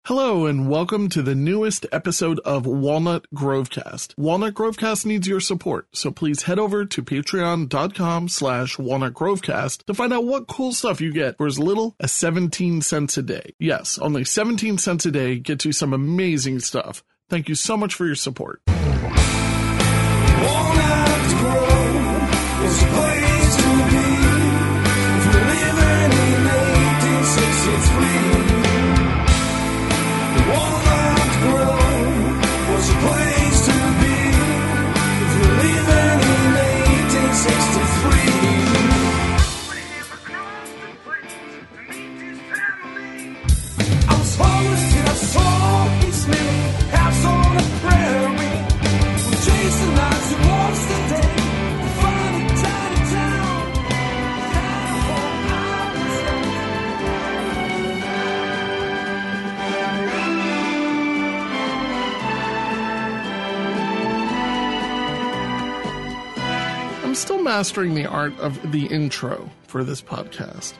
Hello and welcome to the newest episode of Walnut Grovecast. Walnut Grovecast needs your support, so please head over to patreon.com/Walnut Grovecast to find out what cool stuff you get for as little as 17 cents a day. Yes, only 17 cents a day gets you some amazing stuff. Thank you so much for your support. Walnut Grove is a place to be if you're living in 1863. Walnut Grove was a place to be if you're living in 1863. I was homeless till I saw East Lily house on the prairie. We chased the nights and lost the day to find a tiny town. I'm still mastering the art of the intro for this podcast.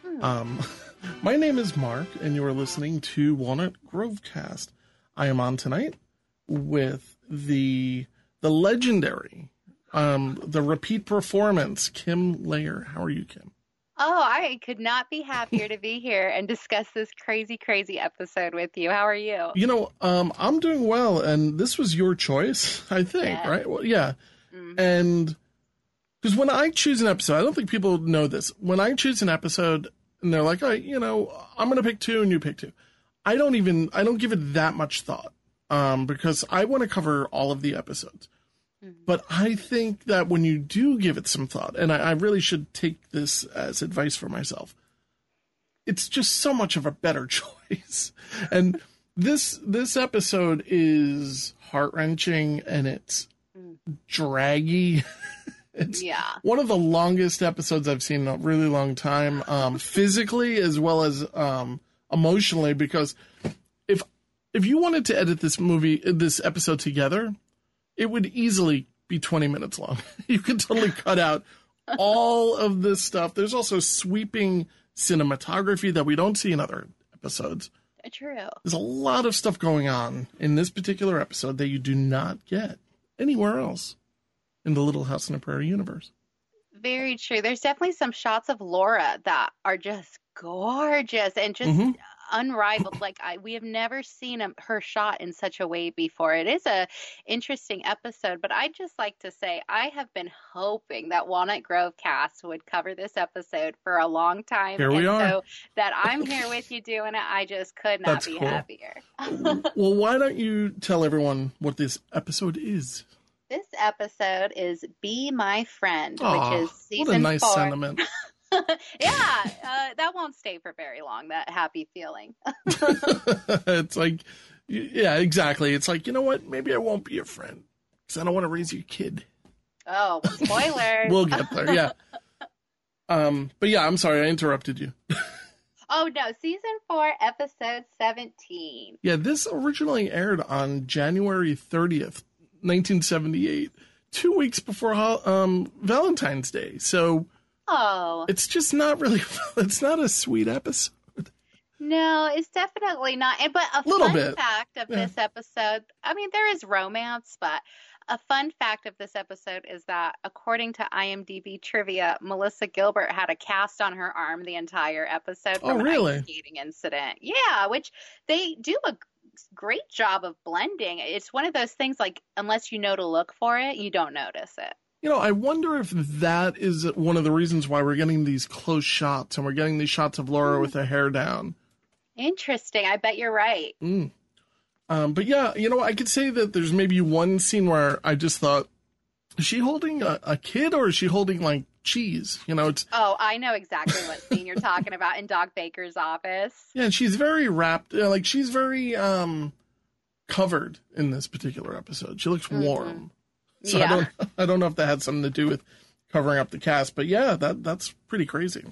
My name is Mark, and you are listening to Walnut Grovecast. I am on tonight with the legendary, the repeat performance, Kim Layer. How are you, Kim? Oh, I could not be happier to be here and discuss this crazy, crazy episode with you. How are you? You know, I'm doing well, and this was your choice, I think, Yeah. right? Well, yeah. And because when I choose an episode, I don't think people know this. When I choose an episode and they're like, oh, you know, I'm going to pick two and you pick two. I don't give it that much thought, because I want to cover all of the episodes. But I think that when you do give it some thought, and I really should take this as advice for myself, it's just so much of a better choice. And this episode is heart-wrenching and it's draggy. It's one of the longest episodes I've seen in a really long time, physically as well as emotionally, because if you wanted to edit this episode together, it would easily be 20 minutes long. You could totally cut out all of this stuff. There's also sweeping cinematography that we don't see in other episodes. True. There's a lot of stuff going on in this particular episode that you do not get anywhere else in the Little House on the Prairie universe. Very true. There's definitely some shots of Laura that are just gorgeous and just unrivaled. Like we have never seen her shot in such a way before. It is a interesting episode, but I'd just like to say I have been hoping that Walnut Grovecast would cover this episode for a long time. Here we are. So that I'm here with you doing it, I just could not That's be cool. happier. Well, why don't you tell everyone what this episode is? This episode is Be My Friend, Aw, which is season 4. what a nice sentiment. That won't stay for very long, that happy feeling. It's like, yeah, exactly. It's like, you know what? Maybe I won't be your friend because I don't want to raise your kid. Oh, spoilers. We'll get there, yeah. But yeah, I'm sorry, I interrupted you. Oh, no, season 4, episode 17. Yeah, this originally aired on January 30th, 1978, 2 weeks before Valentine's Day. So it's just not really, it's not a sweet episode. No, it's definitely not. But a Little fun bit. fact of this episode, I mean, there is romance, but a fun fact of this episode is that according to IMDb trivia, Melissa Gilbert had a cast on her arm the entire episode from an ice skating incident. Yeah, which they do a great job of blending. It's one of those things, like, unless you know to look for it, you don't notice it. You know, I wonder if that is one of the reasons why we're getting these close shots and we're getting these shots of Laura with her hair down. Interesting. I bet you're right. But yeah, you know, I could say that there's maybe one scene where I just thought, is she holding a kid or is she holding like cheese? You know, it's. Oh, I know exactly what scene you're talking about in Doc Baker's office. Yeah, and she's very wrapped, like she's very covered in this particular episode. She looks warm. So Yeah. I don't know if that had something to do with covering up the cast, but yeah, that's pretty crazy.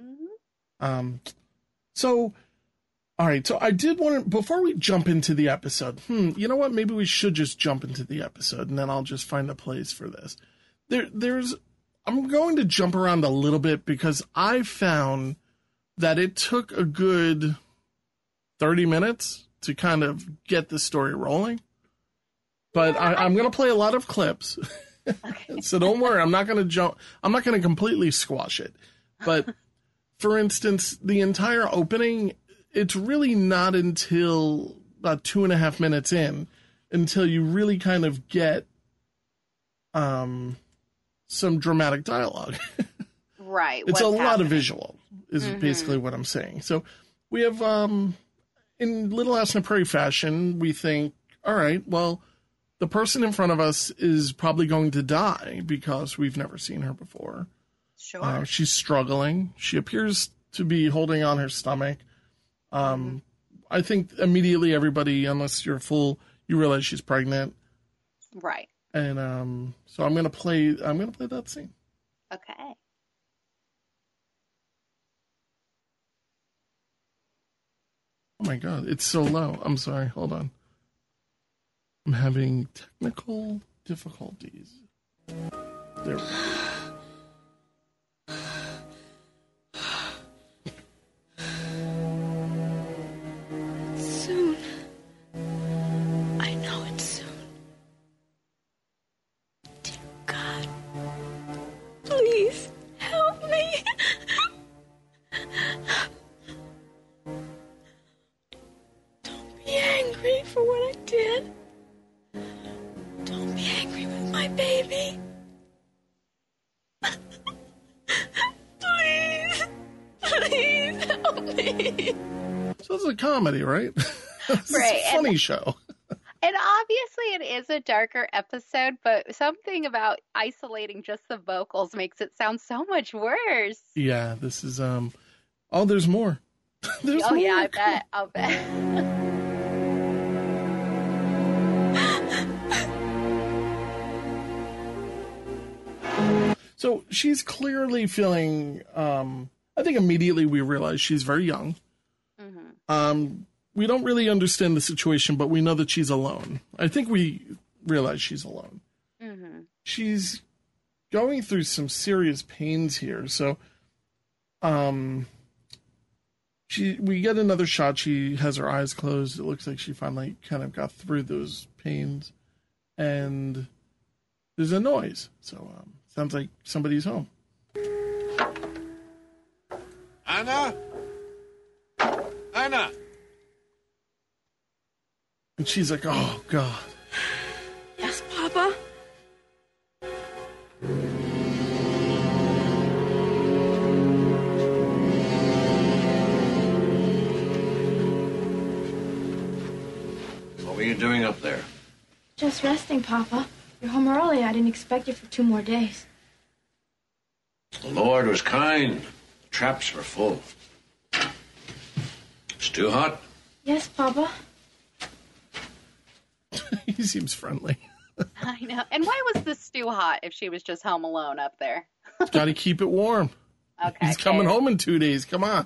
So, all right. So I did want to, before we jump into the episode, you know what? Maybe we should just jump into the episode and then I'll just find a place for this. I'm going to jump around a little bit because I found that it took a good 30 minutes to kind of get the story rolling. But I'm going to play a lot of clips. Okay. So don't worry, I'm not going to completely squash it. But for instance, the entire opening, it's really not until about 2.5 minutes in until you really kind of get some dramatic dialogue. Right. It's what's a lot happening. of visual is basically what I'm saying. So we have, in Little House on the Prairie fashion, we think, all right, well, the person in front of us is probably going to die because we've never seen her before. Sure. She's struggling. She appears to be holding on her stomach. I think immediately everybody, unless you're a fool, you realize she's pregnant. Right. And so I'm gonna play that scene. Okay. Oh my god, it's so low. I'm sorry. Hold on. I'm having technical difficulties. There we go. Soon. I know it's soon. Dear God, please help me. Don't be angry for what I did. Don't be angry with my baby. Please. Please help me. So it's a comedy, right? It's Right, a funny show. And obviously it is a darker episode, but something about isolating just the vocals makes it sound so much worse. Yeah, this is oh, there's more. There's Oh more. yeah, I bet. I'll bet. So she's clearly feeling I think immediately we realize she's very young. We don't really understand the situation, but we know that she's alone. I think we realize she's alone. She's going through some serious pains here. So, we get another shot. She has her eyes closed. It looks like she finally kind of got through those pains, and there's a noise. So, sounds like somebody's home. Anna? Anna! And she's like, oh, God. Yes, Papa? What were you doing up there? Just resting, Papa. You're home early. I didn't expect you for 2 more days. The Lord was kind. The traps were full. It's too hot. Yes, Papa. He seems friendly. I know. And why was the stew hot if she was just home alone up there? Got to keep it warm. Okay. He's coming home in 2 days. Come on.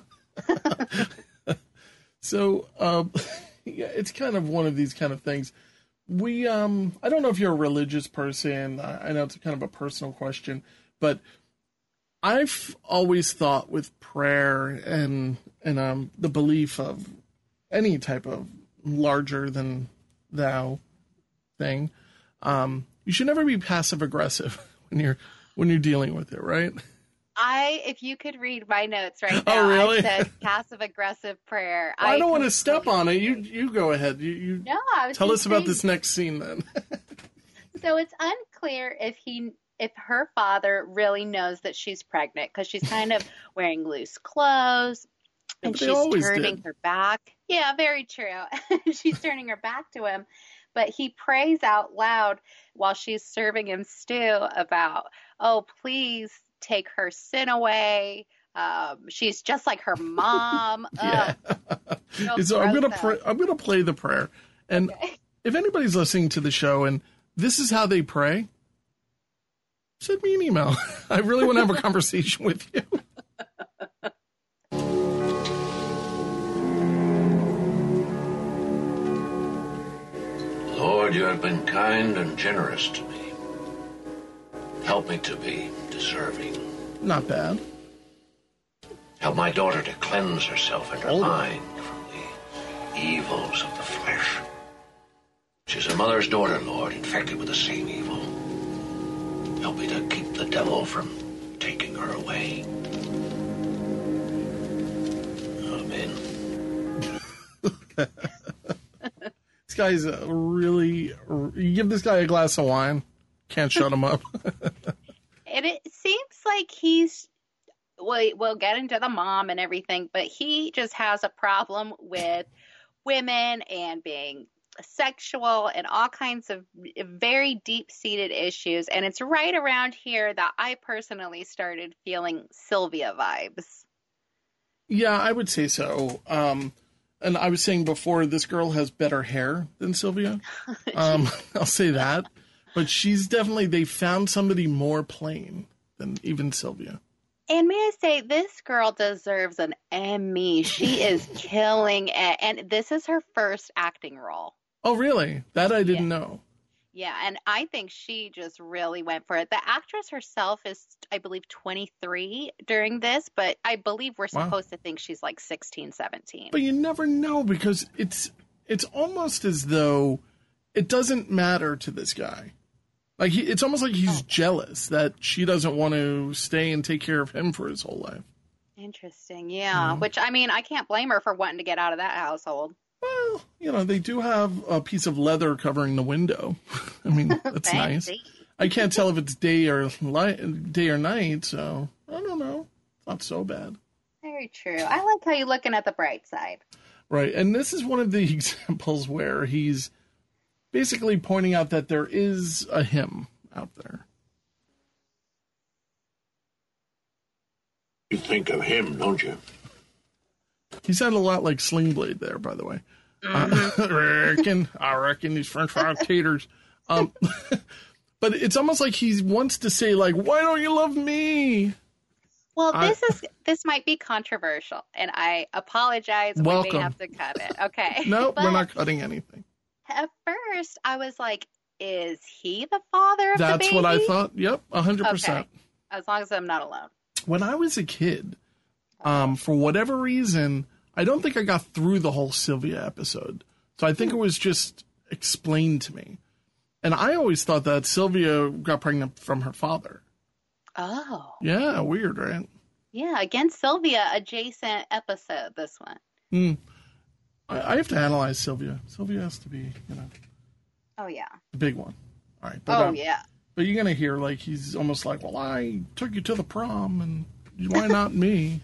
So, yeah, it's kind of one of these kind of things. We, I don't know if you're a religious person. I know it's kind of a personal question, but I've always thought with prayer and the belief of any type of larger than thou thing, you should never be passive aggressive when you're dealing with it, right? If you could read my notes right now, Oh, really? I said passive aggressive prayer. Well, I don't want to step on it. You go ahead. You No, I was tell just us about saying- this next scene then. So it's unclear if her father really knows that she's pregnant because she's kind of wearing loose clothes and but they she's always turning did. her back. Yeah, very true. She's turning her back to him, but he prays out loud while she's serving him stew about, oh, please take her sin away. She's just like her mom. Yeah. So So I'm gross, gonna though. I'm gonna play the prayer, and Okay. if anybody's listening to the show and this is how they pray, send me an email. I really want to have a conversation with you. Lord, you have been kind and generous to me. Help me to be deserving. Not bad. Help my daughter to cleanse herself and her Hold on. mind from the evils of the flesh. She's her mother's daughter, Lord, infected with the same evil. Help me to keep the devil from taking her away. Amen. This guy's really... You give this guy a glass of wine, can't shut him up. And it seems like he's... We'll get into the mom and everything, but he just has a problem with women and being sexual and all kinds of very deep-seated issues. And it's right around here that I personally started feeling Sylvia vibes. Yeah, I would say so. And I was saying before, this girl has better hair than Sylvia. I'll say that. But she's definitely, they found somebody more plain than even Sylvia. And may I say, this girl deserves an Emmy. She is killing it. And this is her first acting role. Oh, really? That I didn't know. Yeah, and I think she just really went for it. The actress herself is, I believe, 23 during this, but I believe we're supposed to think she's like 16, 17. But you never know, because it's almost as though it doesn't matter to this guy. Like it's almost like he's jealous that she doesn't want to stay and take care of him for his whole life. Interesting, yeah. Which, I mean, I can't blame her for wanting to get out of that household. Well, you know, they do have a piece of leather covering the window. I mean, that's nice. I can't tell if it's day or night, so I don't know. It's not so bad. Very true. I like how you're looking at the bright side. Right, and this is one of the examples where he's basically pointing out that there is a him out there. You think of him, don't you? He sounded a lot like Sling Blade there, by the way. I reckon these French fried taters. But it's almost like he wants to say, like, why don't you love me? Well, this might be controversial, and I apologize. Welcome. We may have to cut it. Okay. No, we're not cutting anything. At first, I was like, is he the father of the baby? That's what I thought. Yep, 100%. Okay. As long as I'm not alone. When I was a kid, for whatever reason, I don't think I got through the whole Sylvia episode. So I think it was just explained to me. And I always thought that Sylvia got pregnant from her father. Oh. Yeah, weird, right? Yeah, again, Sylvia adjacent episode, this one. I have to analyze Sylvia. Sylvia has to be, you know. Oh, yeah. The big one. All right. But, yeah. But you're going to hear, like, he's almost like, well, I took you to the prom, and why not me?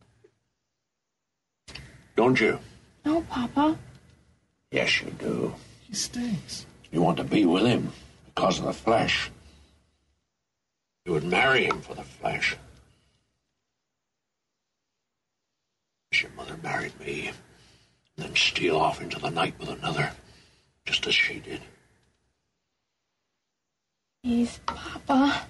Don't you? No, Papa. Yes, you do. He stinks. You want to be with him because of the flesh. You would marry him for the flesh. Your mother married me, and then steal off into the night with another, just as she did. Please, Papa.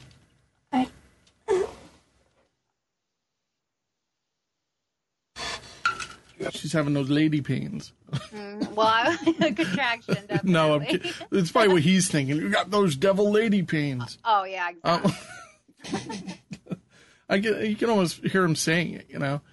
She's having those lady pains. Well, a contraction, definitely. No, it's probably what he's thinking. You got those devil lady pains. Oh, yeah, exactly. You can almost hear him saying it, you know.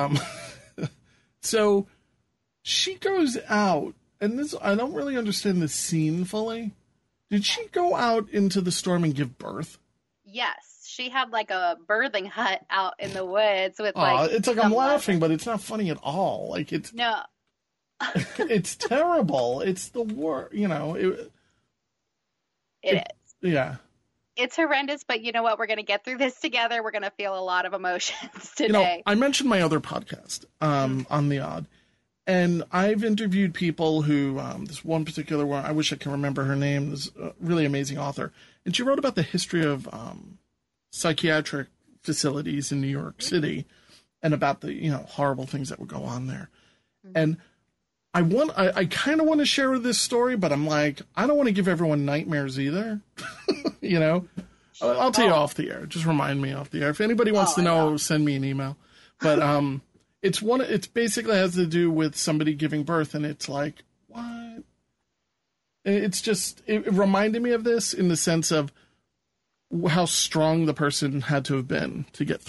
So she goes out, and this I don't really understand the scene fully. Did she go out into the storm and give birth? Yes. She had like a birthing hut out in the woods with like. It's like I'm laughing, but it's not funny at all. Like it's no. It's terrible. It's the worst. You know. It is. Yeah. It's horrendous, but you know what? We're going to get through this together. We're going to feel a lot of emotions today. You know, I mentioned my other podcast on The Odd, and I've interviewed people who, this one particular one, I wish I can remember her name, this really amazing author, and she wrote about the history of psychiatric facilities in New York City and about the, you know, horrible things that would go on there. And I kind of want to share this story, but I'm like, I don't want to give everyone nightmares either. You know, I'll tell you off the air. Just remind me off the air. If anybody wants to know, send me an email. But it's basically has to do with somebody giving birth, and it's like, what? It's just, it reminded me of this in the sense of how strong the person had to have been to get through it.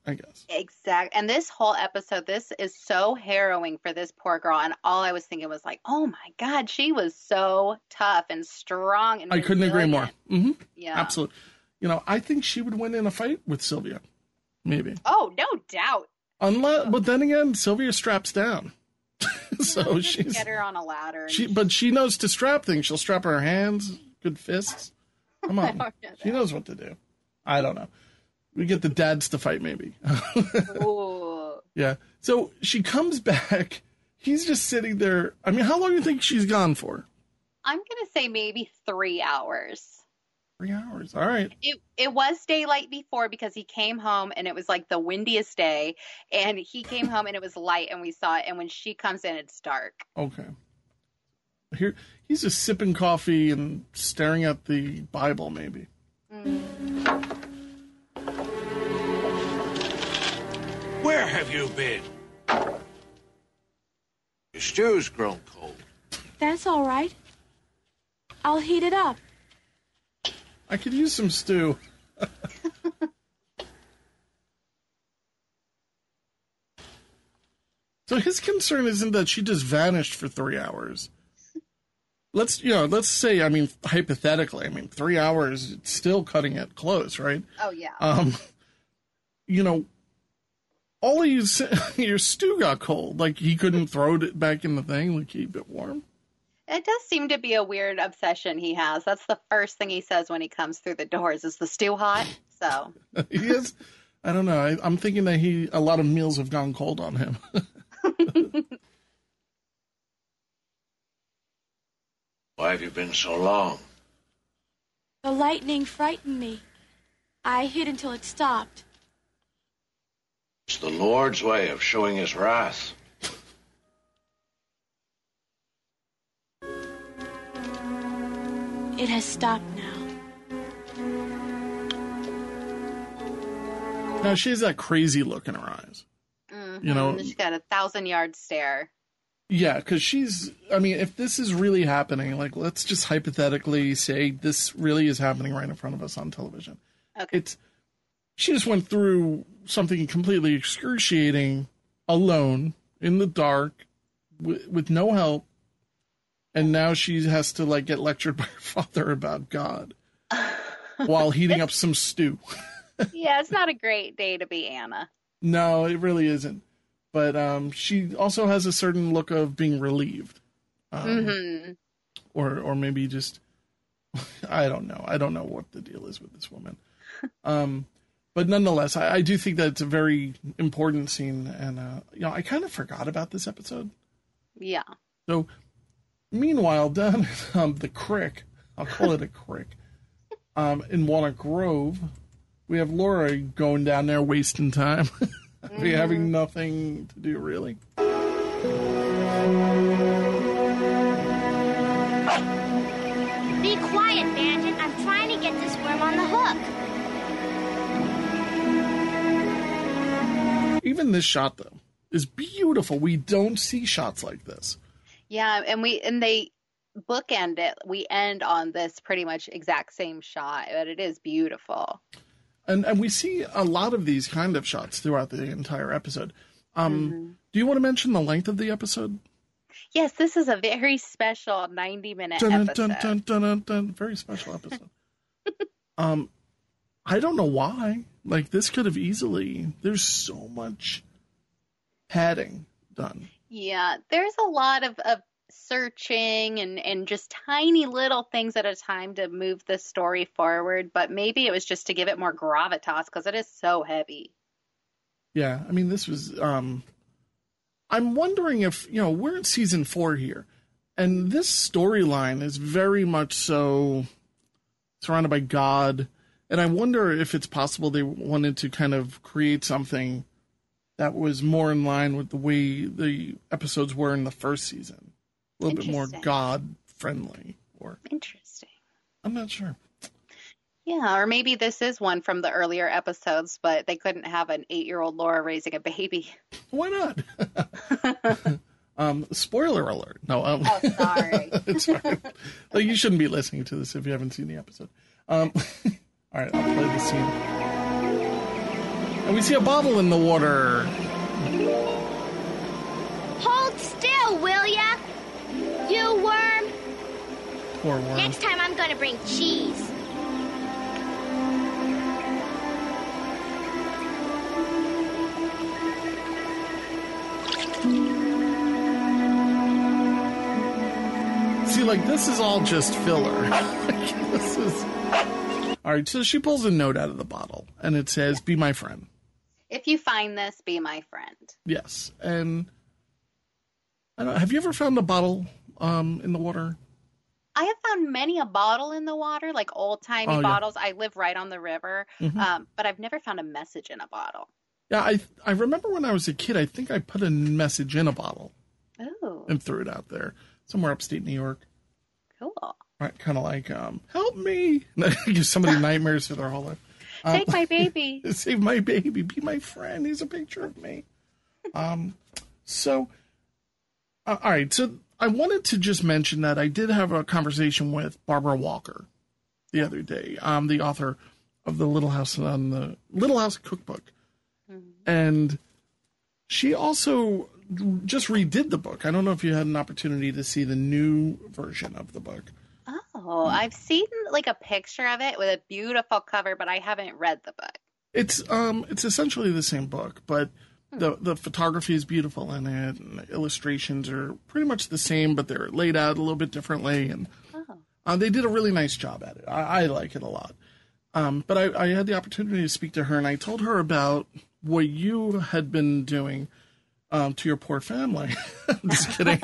I guess. Exact. And this whole episode, this is so harrowing for this poor girl. And all I was thinking was like, oh my God, she was so tough and strong and I couldn't agree more. resilient. Mm-hmm. Yeah. Absolutely. You know, I think she would win in a fight with Sylvia. Maybe. Oh, no doubt. But then again, Sylvia straps down. So Just she's get her on a ladder. but she knows to strap things. She'll strap her hands, good fists. Come on. She knows what to do. I don't know. We get the dads to fight, maybe. Ooh. Yeah. So she comes back. He's just sitting there. I mean, how long do you think she's gone for? I'm going to say maybe 3 hours. 3 hours. All right. It was daylight before because he came home and it was like the windiest day, and he came home and it was light and we saw it, and when she comes in it's dark. Okay. Here he's just sipping coffee and staring at the Bible, maybe. Where have you been? Your stew's grown cold. That's all right. I'll heat it up. I could use some stew. So his concern isn't that she just vanished for 3 hours. Let's say, I mean, hypothetically, 3 hours, it's still cutting it close, right? Oh yeah. All your stew got cold. Like, he couldn't throw it back in the thing to keep it warm. It does seem to be a weird obsession he has. That's the first thing he says when he comes through the doors is the stew hot. So He is. I don't know. I'm thinking that a lot of meals have gone cold on him. Why have you been so long? The lightning frightened me. I hid until it stopped. It's the Lord's way of showing his wrath. It has stopped now. Now, she has that crazy look in her eyes. she's got a 1,000-yard stare. Yeah, because if this is really happening, like, let's just hypothetically say this really is happening right in front of us on television. Okay. She just went through something completely excruciating, alone, in the dark, with no help, and now she has to, like, get lectured by her father about God while heating up some stew. Yeah, it's not a great day to be Anna. No, it really isn't. But she also has a certain look of being relieved. Or maybe just, I don't know. I don't know what the deal is with this woman. But nonetheless, I do think that it's a very important scene. And, I kind of forgot about this episode. Yeah. So, meanwhile, down at the crick, I'll call it a crick, in Walnut Grove, we have Laura going down there wasting time. We're having nothing to do, really. Be quiet, Bandit. I'm trying to get this worm on the hook. Even this shot, though, is beautiful. We don't see shots like this. Yeah, and they bookend it. We end on this pretty much exact same shot, but it is beautiful. And we see a lot of these kind of shots throughout the entire episode. Do you want to mention the length of the episode? Yes, this is a very special 90-minute episode. Very special episode. I don't know why. Like, this could have easily... There's so much padding done. Yeah, there's a lot of searching and just tiny little things at a time to move the story forward, but maybe it was just to give it more gravitas because it is so heavy. Yeah, this was I'm wondering if, we're in season 4 here, and this storyline is very much so surrounded by God, and I wonder if it's possible they wanted to kind of create something that was more in line with the way the episodes were in the first season. A little bit more God-friendly. Interesting. I'm not sure. Yeah, or maybe this is one from the earlier episodes, but they couldn't have an 8-year-old Laura raising a baby. Why not? Spoiler alert. No. Oh, sorry. It's fine. Like, you shouldn't be listening to this if you haven't seen the episode. All right, I'll play the scene. And we see a bottle in the water. Hold still, will ya? You worm. Poor worm. Next time I'm gonna bring cheese. See, like, this is all just filler. This is... All right, so she pulls a note out of the bottle, and it says, "Be my friend." If you find this, be my friend. Yes, and I don't, have you ever found a bottle in the water? I have found many a bottle in the water, like old-timey bottles. I live right on the river, but I've never found a message in a bottle. Yeah, I remember when I was a kid, I think I put a message in a bottle Ooh, and threw it out there somewhere upstate New York. cool. Right, kind of like, help me. Give somebody nightmares for their whole life. Take my baby. Save my baby. Be my friend. He's a picture of me. So, all right. So I wanted to just mention that I did have a conversation with Barbara Walker the other day, the author of the Little House Cookbook. And she also just redid the book. I don't know if you had an opportunity to see the new version of the book. Oh, I've seen like a picture of it with a beautiful cover, but I haven't read the book. It's essentially the same book, but the photography is beautiful in it, and the illustrations are pretty much the same, but they're laid out a little bit differently, and they did a really nice job at it. I like it a lot. But I had the opportunity to speak to her, and I told her about what you had been doing to your poor family. I'm just kidding.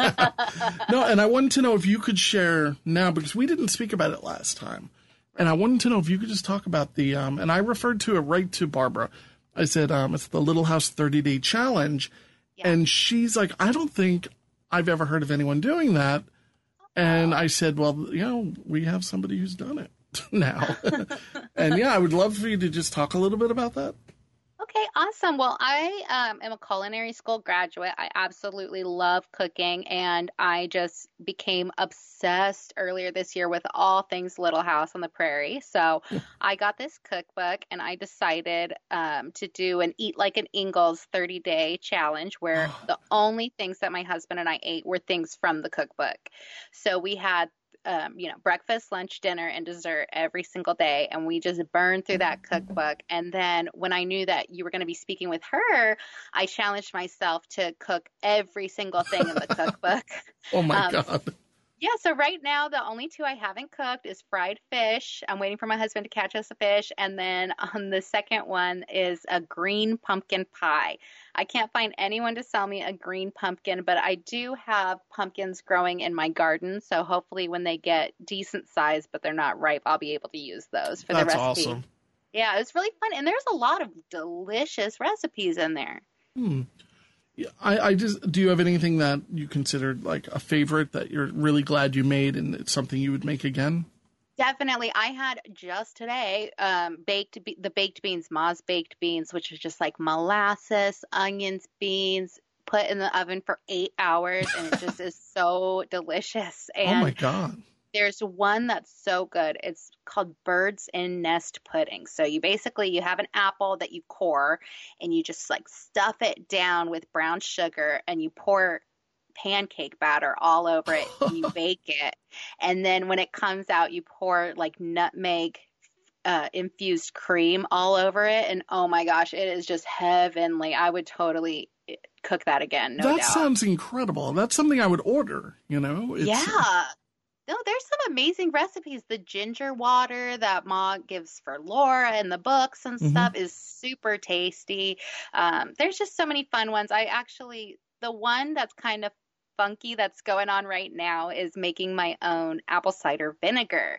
No, and I wanted to know if you could share now, because we didn't speak about it last time. And I wanted to know if you could just talk about the, and I referred to it right to Barbara. I said, it's the Little House 30-Day Challenge. Yeah. And she's like, I don't think I've ever heard of anyone doing that. And I said, well, we have somebody who's done it now. And yeah, I would love for you to just talk a little bit about that. Okay, awesome. Well, I am a culinary school graduate. I absolutely love cooking, and I just became obsessed earlier this year with all things Little House on the Prairie. So I got this cookbook, and I decided to do an Eat Like an Ingalls 30-day challenge where the only things that my husband and I ate were things from the cookbook. So we had breakfast, lunch, dinner, and dessert every single day. And we just burned through that cookbook. And then when I knew that you were going to be speaking with her, I challenged myself to cook every single thing in the cookbook. Oh my God. Yeah, so right now, the only two I haven't cooked is fried fish. I'm waiting for my husband to catch us a fish. And then the second one is a green pumpkin pie. I can't find anyone to sell me a green pumpkin, but I do have pumpkins growing in my garden. So hopefully when they get decent size, but they're not ripe, I'll be able to use those for the recipe. That's awesome. Yeah, it's really fun. And there's a lot of delicious recipes in there. Yeah, I just, do you have anything that you considered like a favorite that you're really glad you made and it's something you would make again? Definitely. I had just today the baked beans, Ma's baked beans, which is just like molasses, onions, beans, put in the oven for 8 hours, and it just is so delicious. And oh my God. There's one that's so good. It's called Bird's in Nest pudding. So you have an apple that you core, and you just like stuff it down with brown sugar, and you pour pancake batter all over it, and you bake it. And then when it comes out, you pour like nutmeg infused cream all over it. And oh my gosh, it is just heavenly. I would totally cook that again. No doubt. That sounds incredible. That's something I would order, Yeah. No, there's some amazing recipes. The ginger water that Ma gives for Laura in the books and stuff is super tasty. There's just so many fun ones. The one that's kind of funky that's going on right now is making my own apple cider vinegar.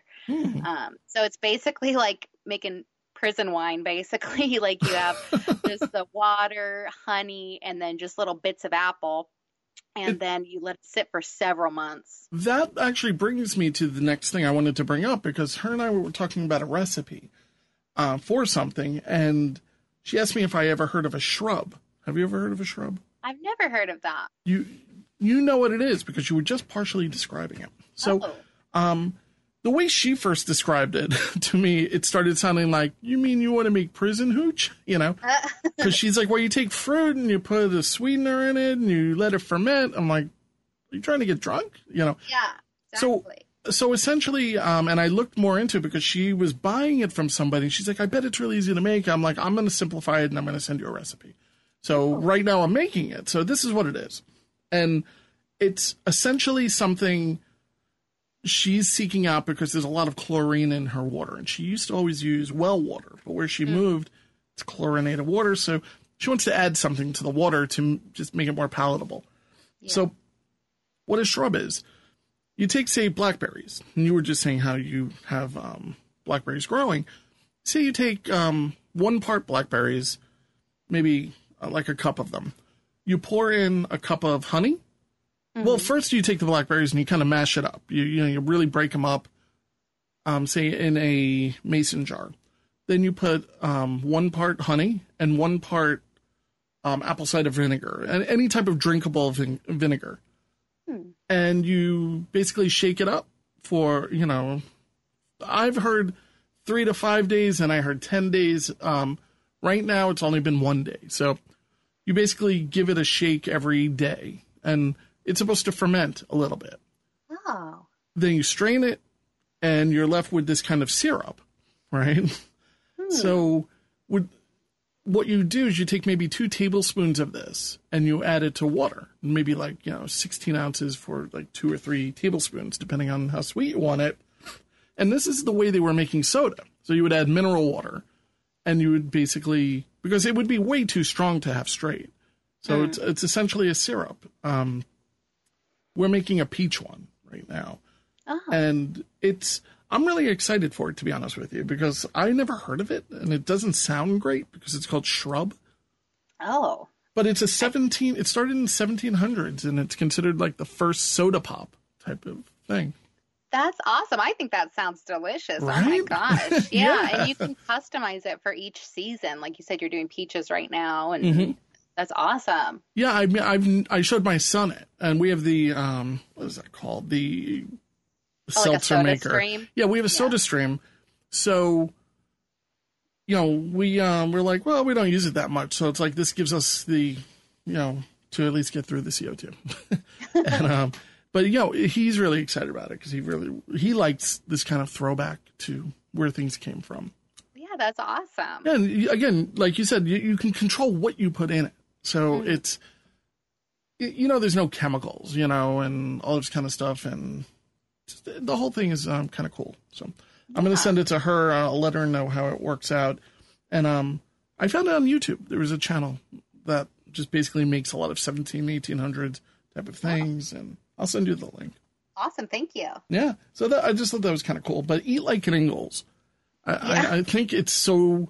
So it's basically like making prison wine, basically. Like you have just the water, honey, and then just little bits of apple. And then you let it sit for several months. That actually brings me to the next thing I wanted to bring up, because her and I were talking about a recipe for something, and she asked me if I ever heard of a shrub. Have you ever heard of a shrub? I've never heard of that. You know what it is because you were just partially describing it. So the way she first described it to me, it started sounding like, you mean you want to make prison hooch? You know, because she's like, well, you take fruit and you put a sweetener in it and you let it ferment. I'm like, are you trying to get drunk? You know? Yeah, exactly. So essentially, and I looked more into it because she was buying it from somebody. She's like, I bet it's really easy to make. I'm like, I'm going to simplify it and I'm going to send you a recipe. So right now I'm making it. So this is what it is. And it's essentially something she's seeking out because there's a lot of chlorine in her water. And she used to always use well water, but where she moved, it's chlorinated water. So she wants to add something to the water to just make it more palatable. Yeah. So what a shrub is, you take, say, blackberries. And you were just saying how you have blackberries growing. Say you take 1 part blackberries, maybe like a cup of them. You pour in a cup of honey. Well, first you take the blackberries and you kind of mash it up. You really break them up, say in a mason jar. Then you put 1 part honey and 1 part apple cider vinegar and any type of drinkable vinegar. And you basically shake it up for, I've heard 3 to 5 days and I heard 10 days. Right now it's only been 1 day. So you basically give it a shake every day and it's supposed to ferment a little bit. Oh. Then you strain it, and you're left with this kind of syrup, right? So what you do is you take maybe 2 tablespoons of this, and you add it to water. Maybe 16 ounces for 2 or 3 tablespoons, depending on how sweet you want it. And this is the way they were making soda. So you would add mineral water, and you would basically, because it would be way too strong to have straight. So it's essentially a syrup. We're making a peach one right now. Oh. And I'm really excited for it, to be honest with you, because I never heard of it and it doesn't sound great because it's called shrub. Oh. But it started in the 1700s and it's considered like the first soda pop type of thing. That's awesome. I think that sounds delicious. Right? Oh my gosh. Yeah. Yeah. And you can customize it for each season. Like you said, you're doing peaches right now and that's awesome. Yeah, I showed my son it, and we have the what is that called? The seltzer like a soda maker. Stream? Yeah, we have a soda stream. So, we're like, well, we don't use it that much, so it's like this gives us the, to at least get through the CO2. And but he's really excited about it because he likes this kind of throwback to where things came from. Yeah, that's awesome. And again, like you said, you can control what you put in it. So it's, there's no chemicals, and all this kind of stuff. And just, the whole thing is kind of cool. So I'm going to send it to her. I'll let her know how it works out. And I found it on YouTube. There was a channel that just basically makes a lot of 1800s type of things. And I'll send you the link. Awesome. Thank you. Yeah. So I just thought that was kind of cool. But Eat Like an Ingalls. I think it's so...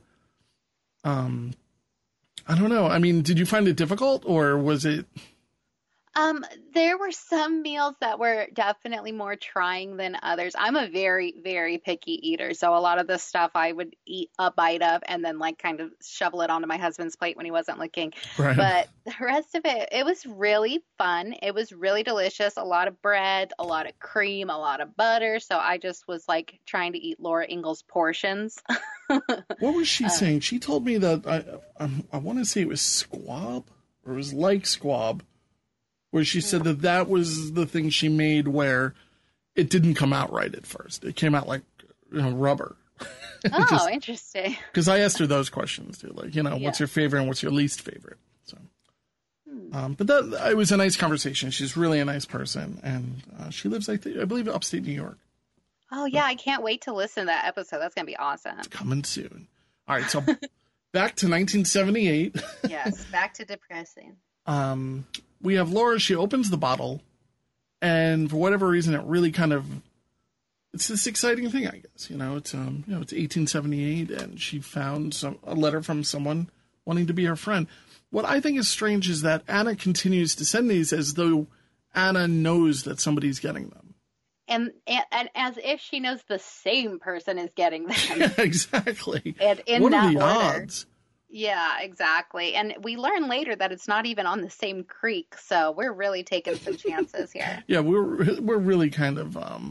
I don't know. I mean, did you find it difficult or was it? There were some meals that were definitely more trying than others. I'm a very, very picky eater. So a lot of the stuff I would eat a bite of and then kind of shovel it onto my husband's plate when he wasn't looking. Right. But the rest of it was really fun. It was really delicious. A lot of bread, a lot of cream, a lot of butter. So I just was trying to eat Laura Ingalls portions. What was she saying? She told me that I want to say it was squab or it was like squab. Where she said that was the thing she made where it didn't come out right at first. It came out like rubber. Oh, interesting. Because I asked her those questions too, what's your favorite and what's your least favorite. So, but it was a nice conversation. She's really a nice person, and she lives, I believe, upstate New York. Oh yeah, I can't wait to listen to that episode. That's gonna be awesome. It's coming soon. All right, so back to 1978. Yes, back to depressing. We have Laura, she opens the bottle, and for whatever reason, it really it's this exciting thing, I guess. It's 1878, and she found a letter from someone wanting to be her friend. What I think is strange is that Anna continues to send these as though Anna knows that somebody's getting them. And as if she knows the same person is getting them. Yeah, exactly. And in what that are the order. odds? Yeah, exactly. And we learn later that it's not even on the same creek, so we're really taking some chances here. Yeah, we're really kind of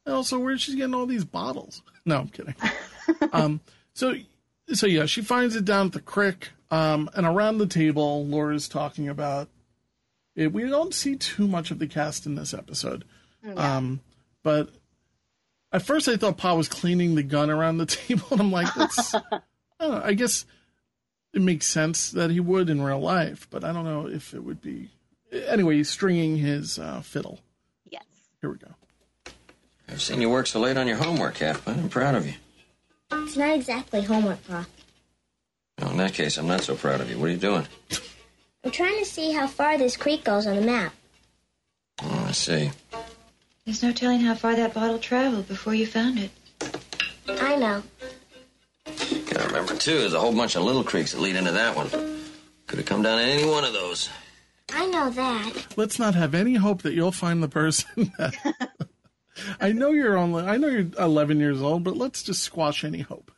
And also, where's she getting all these bottles? No, I'm kidding. So yeah, she finds it down at the creek. And around the table, Laura's talking about it. We don't see too much of the cast in this episode. Yeah. But at first I thought Pa was cleaning the gun around the table. And I'm like, that's, I don't know, I guess it makes sense that he would in real life, but I don't know if it would be. Anyway, he's stringing his fiddle. Yes. Here we go. I've seen you work so late on your homework, Halfman. I'm proud of you. It's not exactly homework, Pa. Well, in that case, I'm not so proud of you. What are you doing? I'm trying to see how far this creek goes on the map. Oh, I see. There's no telling how far that bottle traveled before you found it. I know. Gotta remember, too, there's a whole bunch of little creeks that lead into that one. Could have come down any one of those. I know that. Let's not have any hope that you'll find the person that... I know you're 11 years old, but let's just squash any hope.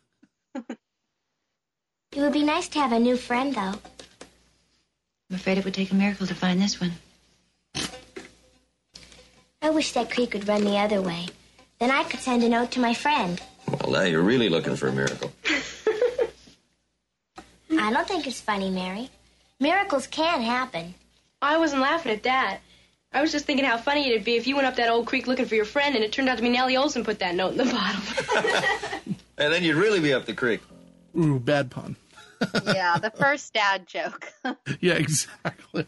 It would be nice to have a new friend, though. I'm afraid it would take a miracle to find this one. I wish that creek would run the other way. Then I could send a note to my friend. Well, now you're really looking for a miracle. I don't think it's funny, Mary. Miracles can happen. I wasn't laughing at that. I was just thinking how funny it'd be if you went up that old creek looking for your friend and it turned out to be Nellie Olson put that note in the bottle. And then you'd really be up the creek. Ooh, bad pun. Yeah, the first dad joke. Yeah, exactly.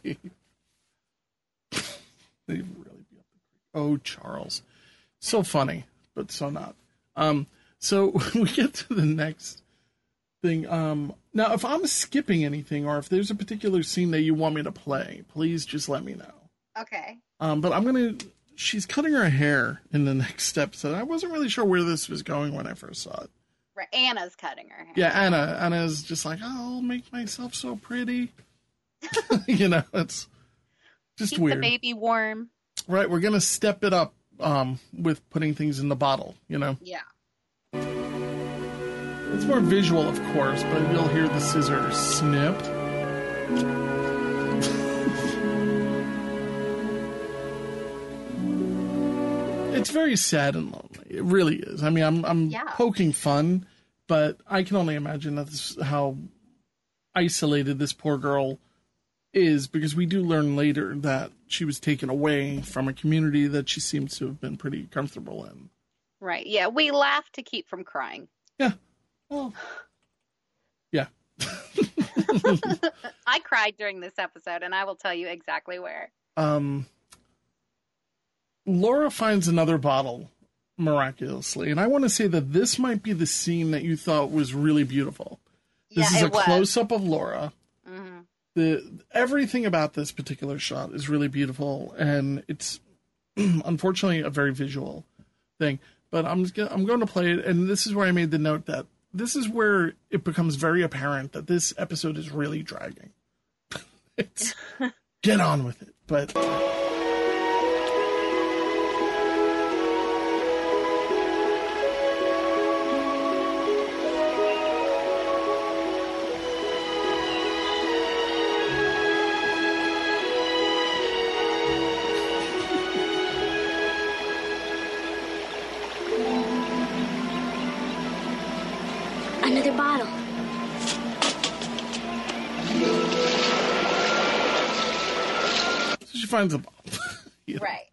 They'd really be up the creek. Oh, Charles. So funny, but so not. So we get to the next thing. Now, if I'm skipping anything or if there's a particular scene that you want me to play, please just let me know. Okay. But she's cutting her hair in the next episode. I wasn't really sure where this was going when I first saw it. Right, Anna's cutting her hair. Yeah, Anna's just like, oh, I'll make myself so pretty. It's just Keep weird. the baby warm. Right, we're going to step it up with putting things in the bottle, Yeah. It's more visual, of course, but you'll hear the scissors snipped. It's very sad and lonely. It really is. I mean, I'm poking fun, but I can only imagine that's how isolated this poor girl is, because we do learn later that she was taken away from a community that she seems to have been pretty comfortable in. Right. Yeah, we laugh to keep from crying. Yeah. Well, yeah. I cried during this episode, and I will tell you exactly where. Laura finds another bottle miraculously, and I want to say that this might be the scene that you thought was really beautiful. This is a close-up of Laura. Mm-hmm. Everything about this particular shot is really beautiful, and it's unfortunately a very visual thing. But I'm going to play it, and this is where I made the note that this is where it becomes very apparent that this episode is really dragging. Get on with it, but. Another bottle. So she finds a bottle. Right.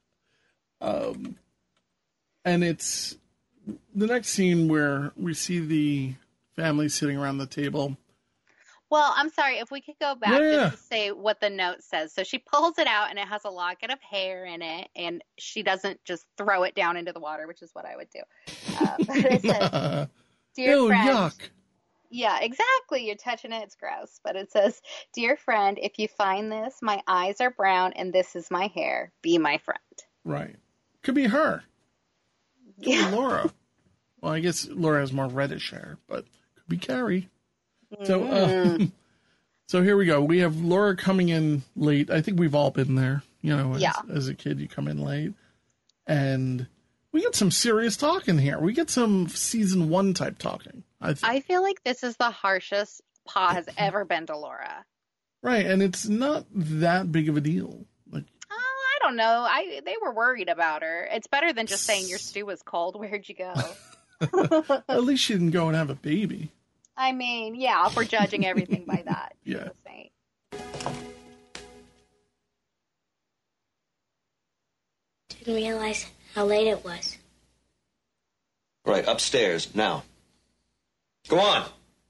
And it's the next scene where we see the family sitting around the table. Well, I'm sorry, if we could go back just to say what the note says. So she pulls it out, and it has a locket of hair in it, and she doesn't just throw it down into the water, which is what I would do. But it says, Dear friend. Yuck. Yeah, exactly. You're touching it. It's gross. But it says, Dear friend, if you find this, my eyes are brown, and this is my hair. Be my friend. Right. Could be her. Could be Laura. Well, I guess Laura has more reddish hair, but could be Carrie. So, so here we go. We have Laura coming in late. I think we've all been there. As a kid, you come in late. And we get some serious talking here. We get some season 1 type talking. I feel like this is the harshest Pa has ever been to Laura. Right, and it's not that big of a deal. I don't know. They were worried about her. It's better than just saying your stew was cold. Where'd you go? At least she didn't go and have a baby. I mean, yeah, if we're judging everything by that. Yeah. Didn't realize how late it was. Right, upstairs, now. Go on.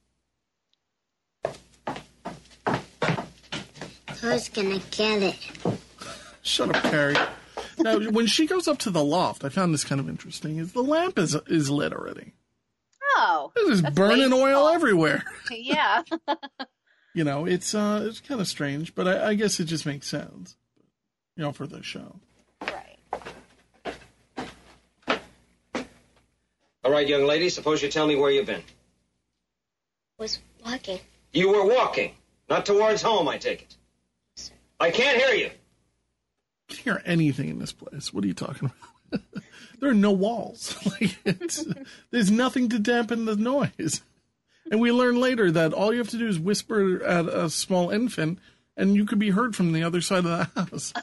Who's gonna get it? Shut up, Carrie. Now, when she goes up to the loft, I found this kind of interesting, is the lamp is lit already. Oh. There's burning oil everywhere. Yeah. You know, it's kind of strange, but I guess it just makes sense, you know, for the show. Right. All right, young lady, suppose you tell me where you've been. Was walking. You were walking, not towards home, I take it. I can't hear you. I can't hear anything in this place. What are you talking about? There are no walls. There's nothing to dampen the noise. And we learn later that all you have to do is whisper at a small infant, and you could be heard from the other side of the house.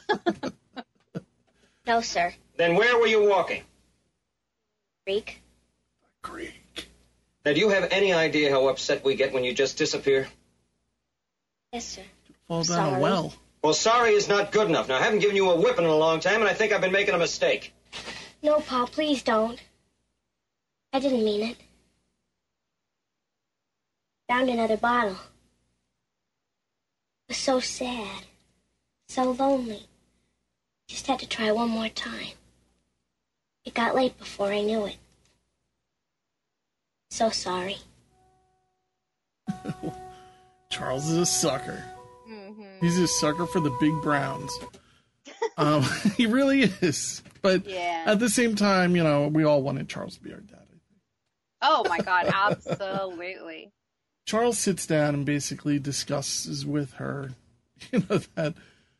No, sir. Then where were you walking? Creek. Creek. Now, do you have any idea how upset we get when you just disappear? Yes, sir. Fall down a well. Well, sorry is not good enough. Now, I haven't given you a whipping in a long time, and I think I've been making a mistake. No, Pa, please don't. I didn't mean it. Found another bottle. It was so sad. So lonely. Just had to try one more time. It got late before I knew it. So sorry. Charles is a sucker. He's a sucker for the big browns. He really is. But at the same time, you know, we all wanted Charles to be our dad. Oh, my God. Absolutely. Charles sits down and basically discusses with her, you know, that...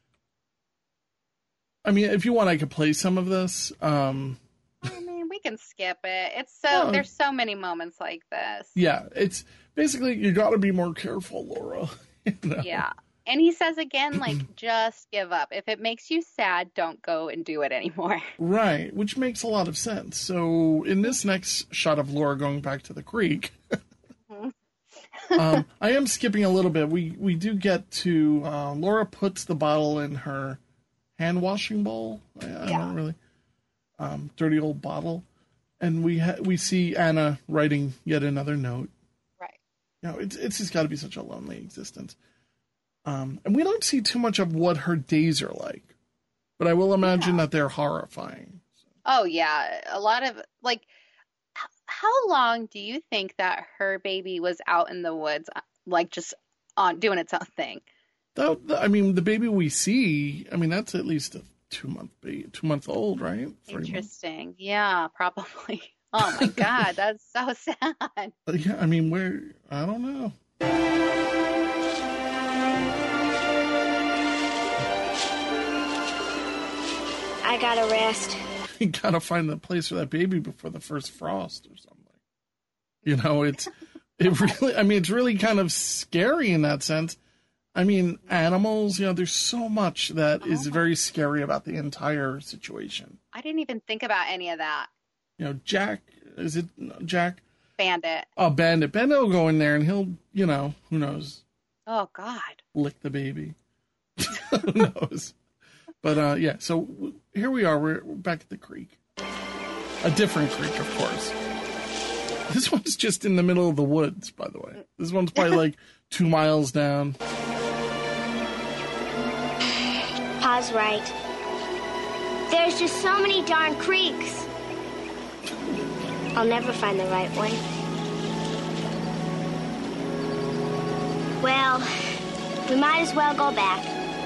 I mean, if you want, I could play some of this. I mean, we can skip it. It's so... There's so many moments like this. Yeah, it's basically, you got to be more careful, Laura. You know? Yeah. And he says again, like, just give up. If it makes you sad, don't go and do it anymore. Right, which makes a lot of sense. So in this next shot of Laura going back to the creek, I am skipping a little bit. We do get to, Laura puts the bottle in her hand washing bowl. I don't really, dirty old bottle. And we see Anna writing yet another note. Right. You know, it's just got to be such a lonely existence. And we don't see too much of what her days are like, but I will imagine that they're horrifying. Oh, yeah. A lot of, like, how long do you think that her baby was out in the woods, like, just doing its own thing? I mean, the baby we see, I mean, that's at least a 2-month old, right? Interesting. Yeah, probably. Oh, my God. That's so sad. Yeah, I mean, I don't know. I gotta rest. You gotta find the place for that baby before the first frost or something. You know, it really, I mean, it's really kind of scary in that sense. I mean, animals, you know, there's so much that is very scary about the entire situation. I didn't even think about any of that. You know, Jack, is it Jack? Bandit. Oh, Bandit. Bandit will go in there and he'll, you know, who knows? Oh, God. Lick the baby. Who knows? But, yeah, so here we are. We're back at the creek. A different creek, of course. This one's just in the middle of the woods, by the way. This one's probably like 2 miles down. Pa's right. There's just so many darn creeks. I'll never find the right one. Well, we might as well go back.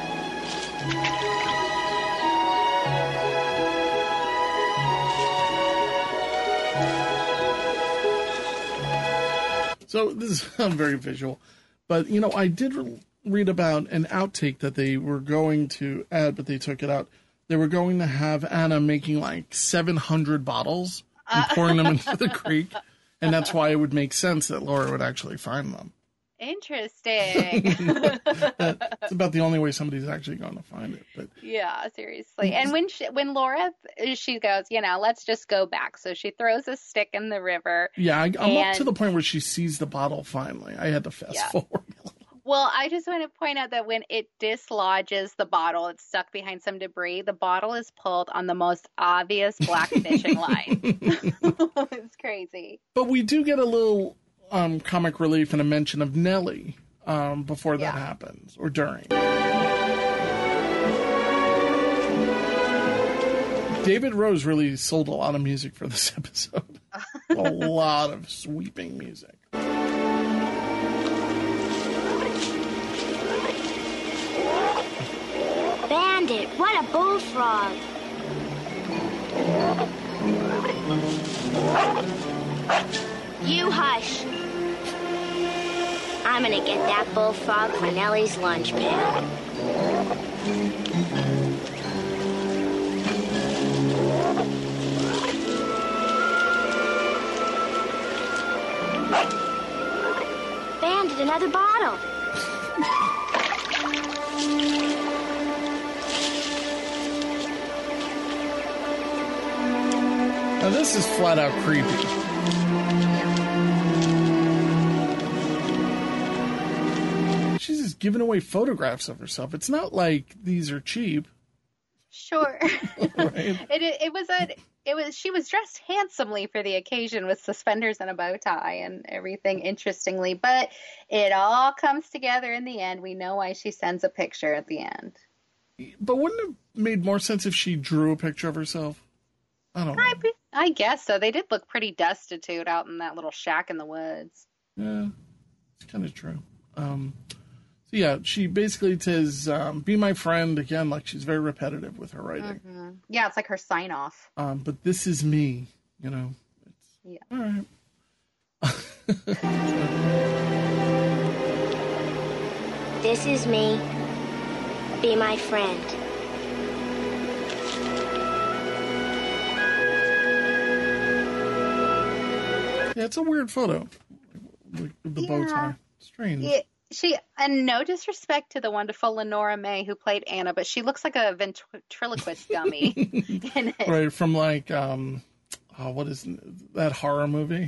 So this is very visual, but you know, I did read about an outtake that they were going to add, but they took it out. They were going to have Anna making like 700 bottles and pouring them into the creek, and that's why it would make sense that Laura would actually find them. Interesting. It's about the only way somebody's actually going to find it. But Yeah, seriously. And when Laura, she goes, let's just go back. So she throws a stick in the river. yeah, I'm up to the point where she sees the bottle finally. I had to fast forward. Well, I just want to point out that when it dislodges the bottle, it's stuck behind some debris. The bottle is pulled on the most obvious black fishing line. It's crazy. But we do get a little comic relief and a mention of Nellie before that happens, or during. David Rose really sold a lot of music for this episode. A lot of sweeping music. Bandit, what a bullfrog. You hush. I'm gonna get that bullfrog for Nellie's lunch pail. Bandit, another bottle. Now this is flat out creepy. She's just giving away photographs of herself. It's not like these are cheap. Sure. Right? She was dressed handsomely for the occasion with suspenders and a bow tie and everything, interestingly, but it all comes together in the end. We know why she sends a picture at the end. But wouldn't it have made more sense if she drew a picture of herself? I don't know. I guess so. They did look pretty destitute out in that little shack in the woods. Yeah, it's kind of true. So yeah, she basically says, be my friend, again, like she's very repetitive with her writing. Mm-hmm. Yeah, it's like her sign off. But this is me, It's, all right. This is me. Be my friend. Yeah, it's a weird photo. The bow tie. Strange. Yeah, and no disrespect to the wonderful Lenora May who played Anna, but she looks like a ventriloquist dummy in it. Right, from like, what is that horror movie?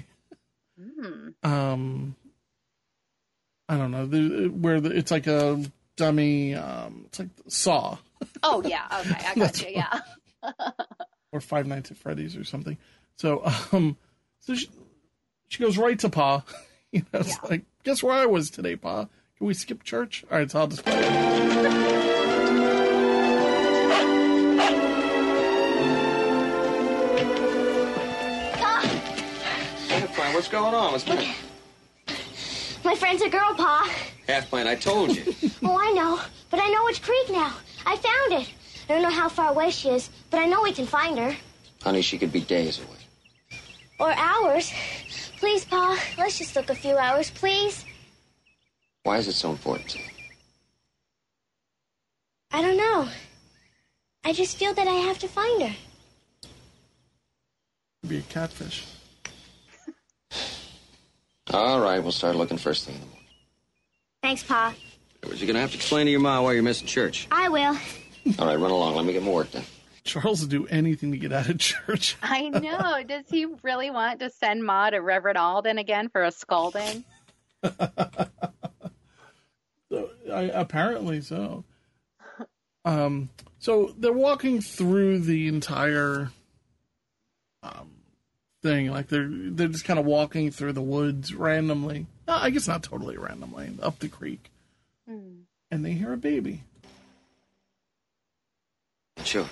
I don't know, it's like a dummy, it's like Saw. Oh, yeah, okay, I got you, yeah. Or Five Nights at Freddy's or something. So, she goes right to Pa. It's like, guess where I was today, Pa? Can we skip church? All right, so I'll just play it. Half-Pint, what's going on? What's going on? My friend's a girl, Pa. Half-Pint, I told you. Oh, I know. But I know which creek now. I found it. I don't know how far away she is, but I know we can find her. Honey, she could be days away. Or hours. Please, Pa, let's just look a few hours, please. Why is it so important to you? I don't know. I just feel that I have to find her. Be a catfish. All right, we'll start looking first thing in the morning. Thanks, Pa. You're going to have to explain to your ma why you're missing church. I will. All right, run along. Let me get my work done. Charles will do anything to get out of church. I know. Does he really want to send Ma to Reverend Alden again for a scalding? Apparently so. So they're walking through the entire thing, like they're just kind of walking through the woods randomly. I guess not totally randomly, up the creek, and they hear a baby. Sure.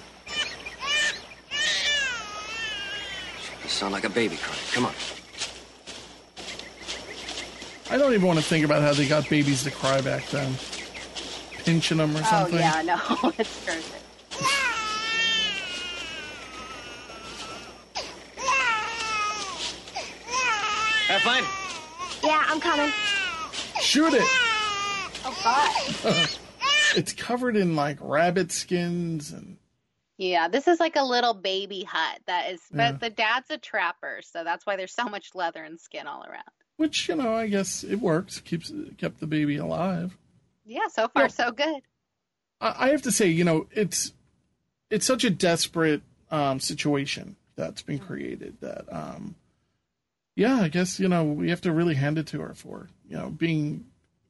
You sound like a baby crying. Come on. I don't even want to think about how they got babies to cry back then. Pinching them or something. Oh, yeah, no, it's perfect. Have fun. Yeah, I'm coming. Shoot it! Oh, God. It's covered in, like, rabbit skins and... Yeah, this is like a little baby hut. But the dad's a trapper, so that's why there's so much leather and skin all around. Which, I guess it works. Kept the baby alive. Yeah, so far so good. I have to say, it's such a desperate situation that's been created that, I guess, we have to really hand it to her for, being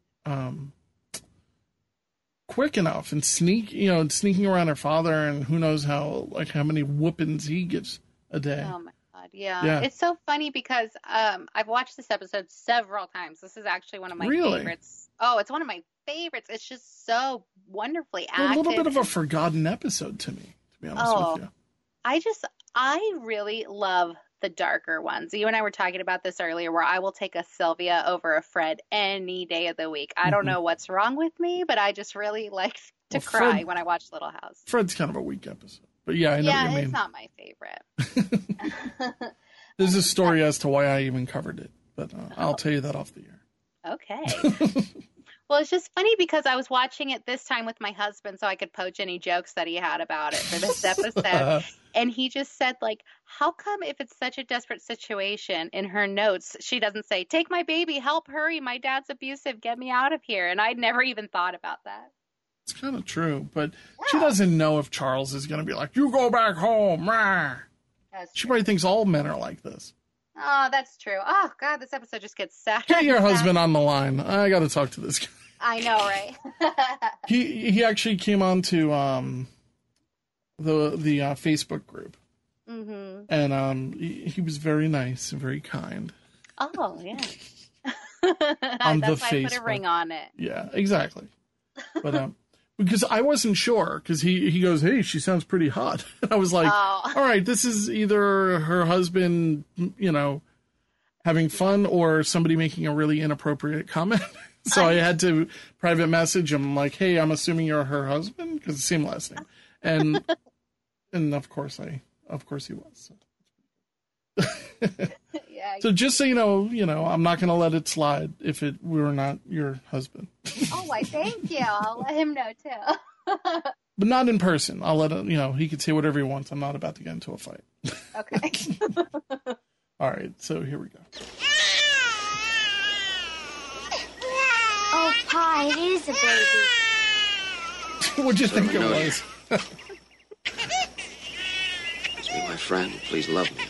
quick enough and sneaking around her father, and who knows how many whoopings he gives a day. Oh my God, yeah. It's so funny because I've watched this episode several times. This is actually one of my favorites. Oh, it's one of my favorites. It's just so wonderfully acted. A little bit of a forgotten episode to me, to be honest with you. I really love the darker ones. You and I were talking about this earlier, where I will take a Sylvia over a Fred any day of the week. I don't know what's wrong with me, but I just really like to cry when I watch Little House. Fred's kind of a weak episode, but I know what you mean. It's not my favorite. There's a story as to why I even covered it, but I'll tell you that off the air. Okay. Well, it's just funny because I was watching it this time with my husband so I could poach any jokes that he had about it for this episode. And he just said, how come if it's such a desperate situation in her notes, she doesn't say, take my baby, help, hurry, my dad's abusive, get me out of here. And I'd never even thought about that. It's kind of true, but she doesn't know if Charles is going to be like, you go back home. She probably thinks all men are like this. Oh, that's true. Oh, God, this episode just gets sad. Get your husband on the line. I got to talk to this guy. I know, right? He actually came on to the Facebook group. Mm-hmm. And he was very nice and very kind. Oh, yeah. On That's the why Facebook. I put a ring on it. Yeah, exactly. But because I wasn't sure, because he goes, hey, she sounds pretty hot. And I was like, all right, this is either her husband, having fun, or somebody making a really inappropriate comment. So I had to private message him like, hey, I'm assuming you're her husband, because it's the same last name. And of course he was. So. Yeah. So just so you know, I'm not going to let it slide if we were not your husband. Oh, why, thank you. I'll let him know, too. But not in person. I'll let him, he can say whatever he wants. I'm not about to get into a fight. Okay. All right, so here we go. Oh, Pa, it is a baby. What'd you think it was? Please be my friend. Please love me.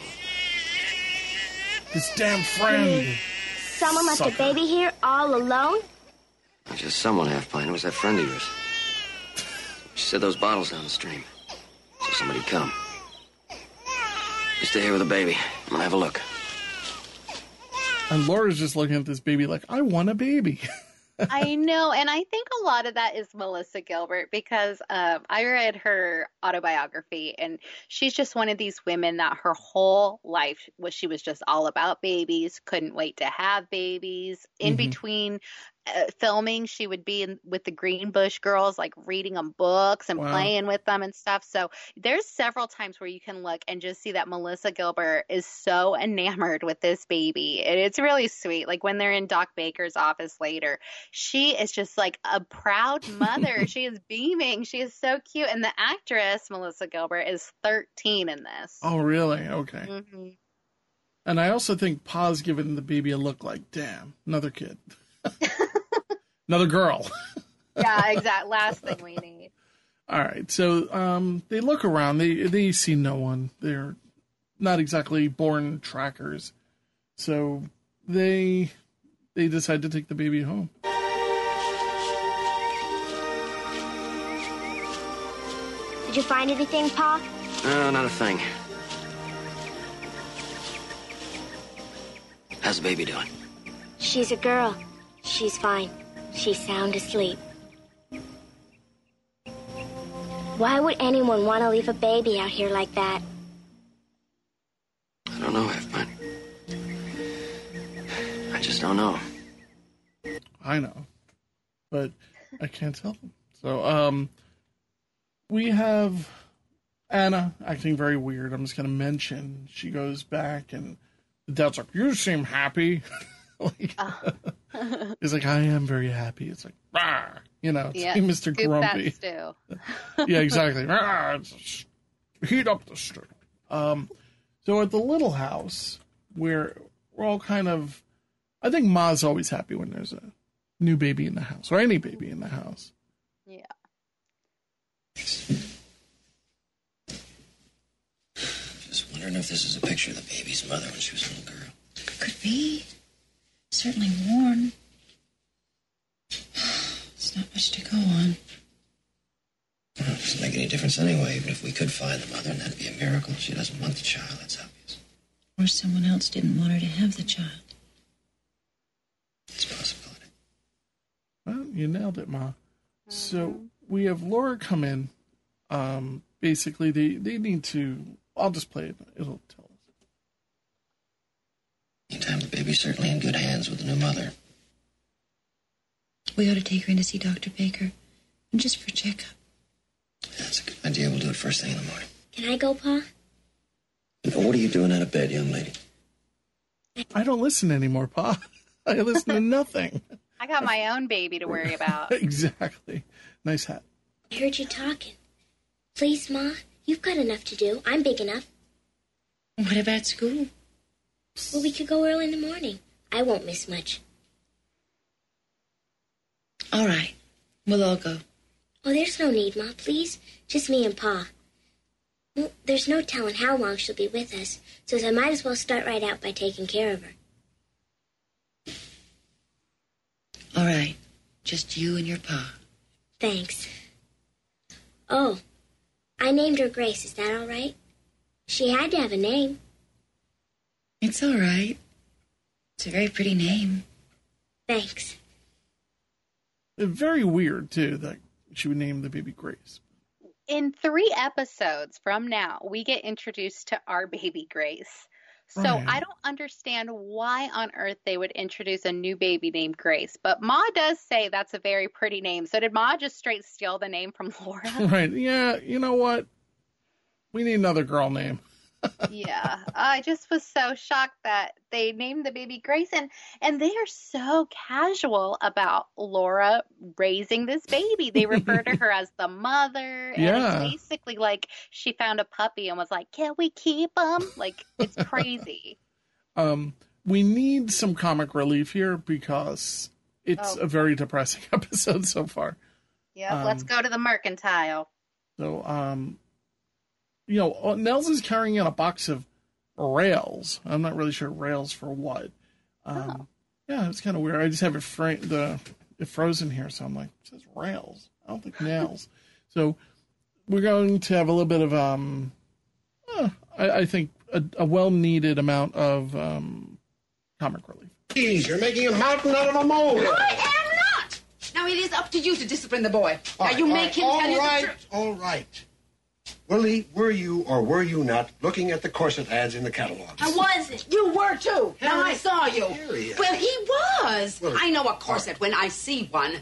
This damn friend. Someone left a baby here all alone? Not just someone, Half-Pint. It was that friend of yours. She said those bottles down the stream. So somebody'd come. You stay here with the baby. I'm gonna have a look. And Laura's just looking at this baby like, I want a baby. I know, and I think a lot of that is Melissa Gilbert, because I read her autobiography, and she's just one of these women that her whole life she was just all about babies, couldn't wait to have babies. In between filming, she would be with the Greenbush girls, like reading them books and playing with them and stuff. So there's several times where you can look and just see that Melissa Gilbert is so enamored with this baby. And it's really sweet. Like when they're in Doc Baker's office later, she is just like a proud mother. She is beaming. She is so cute. And the actress, Melissa Gilbert, is 13 in this. Oh, really? Okay. Mm-hmm. And I also think Pa's giving the baby a look like, damn, another kid. Another girl. Yeah, exactly. Last thing we need. All right. So they look around. They see no one. They're not exactly born trackers. So they decide to take the baby home. Did you find anything, Pa? No, not a thing. How's the baby doing? She's a girl. She's fine. She's sound asleep. Why would anyone want to leave a baby out here like that? I don't know, Half-Pint. I just don't know. I know. But I can't tell them. So, we have Anna acting very weird. I'm just going to mention she goes back and the dad's like, you seem happy. He's like, I am very happy. It's like, rah, it's Mr. Grumpy. Yeah, exactly. Rah, heat up the stew. So at the little house where we're all kind of I think Ma's always happy when there's a new baby in the house, or any baby in the house. Yeah. Just wondering if this is a picture of the baby's mother when she was a little girl. Could be. Certainly worn. It's not much to go on. Well, it doesn't make any difference anyway. Even if we could find the mother, and that'd be a miracle. She doesn't want the child, that's obvious. Or someone else didn't want her to have the child. It's a possibility. Well, you nailed it, Ma. So we have Laura come in. Basically, they need to... I'll just play it. It'll tell us. Meantime, the baby's certainly in good hands with the new mother. We ought to take her in to see Dr. Baker. And just for a checkup. Yeah, that's a good idea. We'll do it first thing in the morning. Can I go, Pa? What are you doing out of bed, young lady? I don't listen anymore, Pa. I listen to nothing. I got my own baby to worry about. Exactly. Nice hat. I heard you talking. Please, Ma, you've got enough to do. I'm big enough. What about school? Well, we could go early in the morning. I won't miss much. All right. We'll all go. Oh, there's no need, Ma, please. Just me and Pa. Well, there's no telling how long she'll be with us, so I might as well start right out by taking care of her. All right. Just you and your Pa. Thanks. Oh, I named her Grace. Is that all right? She had to have a name. It's all right. It's a very pretty name. Thanks. Very weird, too, that she would name the baby Grace. In 3 episodes from now, we get introduced to our baby Grace. So Right. I don't understand why on earth they would introduce a new baby named Grace. But Ma does say that's a very pretty name. So did Ma just straight steal the name from Laura? Right. Yeah, you know what? We need another girl name. Yeah. I just was so shocked that they named the baby Grace. And they are so casual about Laura raising this baby. They refer to her as the mother. And Yeah. it's basically like she found a puppy and was like, can we keep him? Like, it's crazy. We need some comic relief here because it's a very depressing episode so far. Yeah, let's go to the mercantile. So, you know, Nels is carrying in a box of rails. I'm not really sure rails for what. Yeah, it's kind of weird. I just have it frozen here, so I'm like, it says rails. I don't think nails. So we're going to have a little bit of, I think, a well-needed amount of comic relief. Jeez, you're making a mountain out of a molehill. I am not! Now it is up to you to discipline the boy. Now you make him tell you the truth. All right. Willie, were you or were you not looking at the corset ads in the catalogs? I wasn't. You were too. Now I saw you. Harriet. Well, he was. Willie. I know a corset when I see one.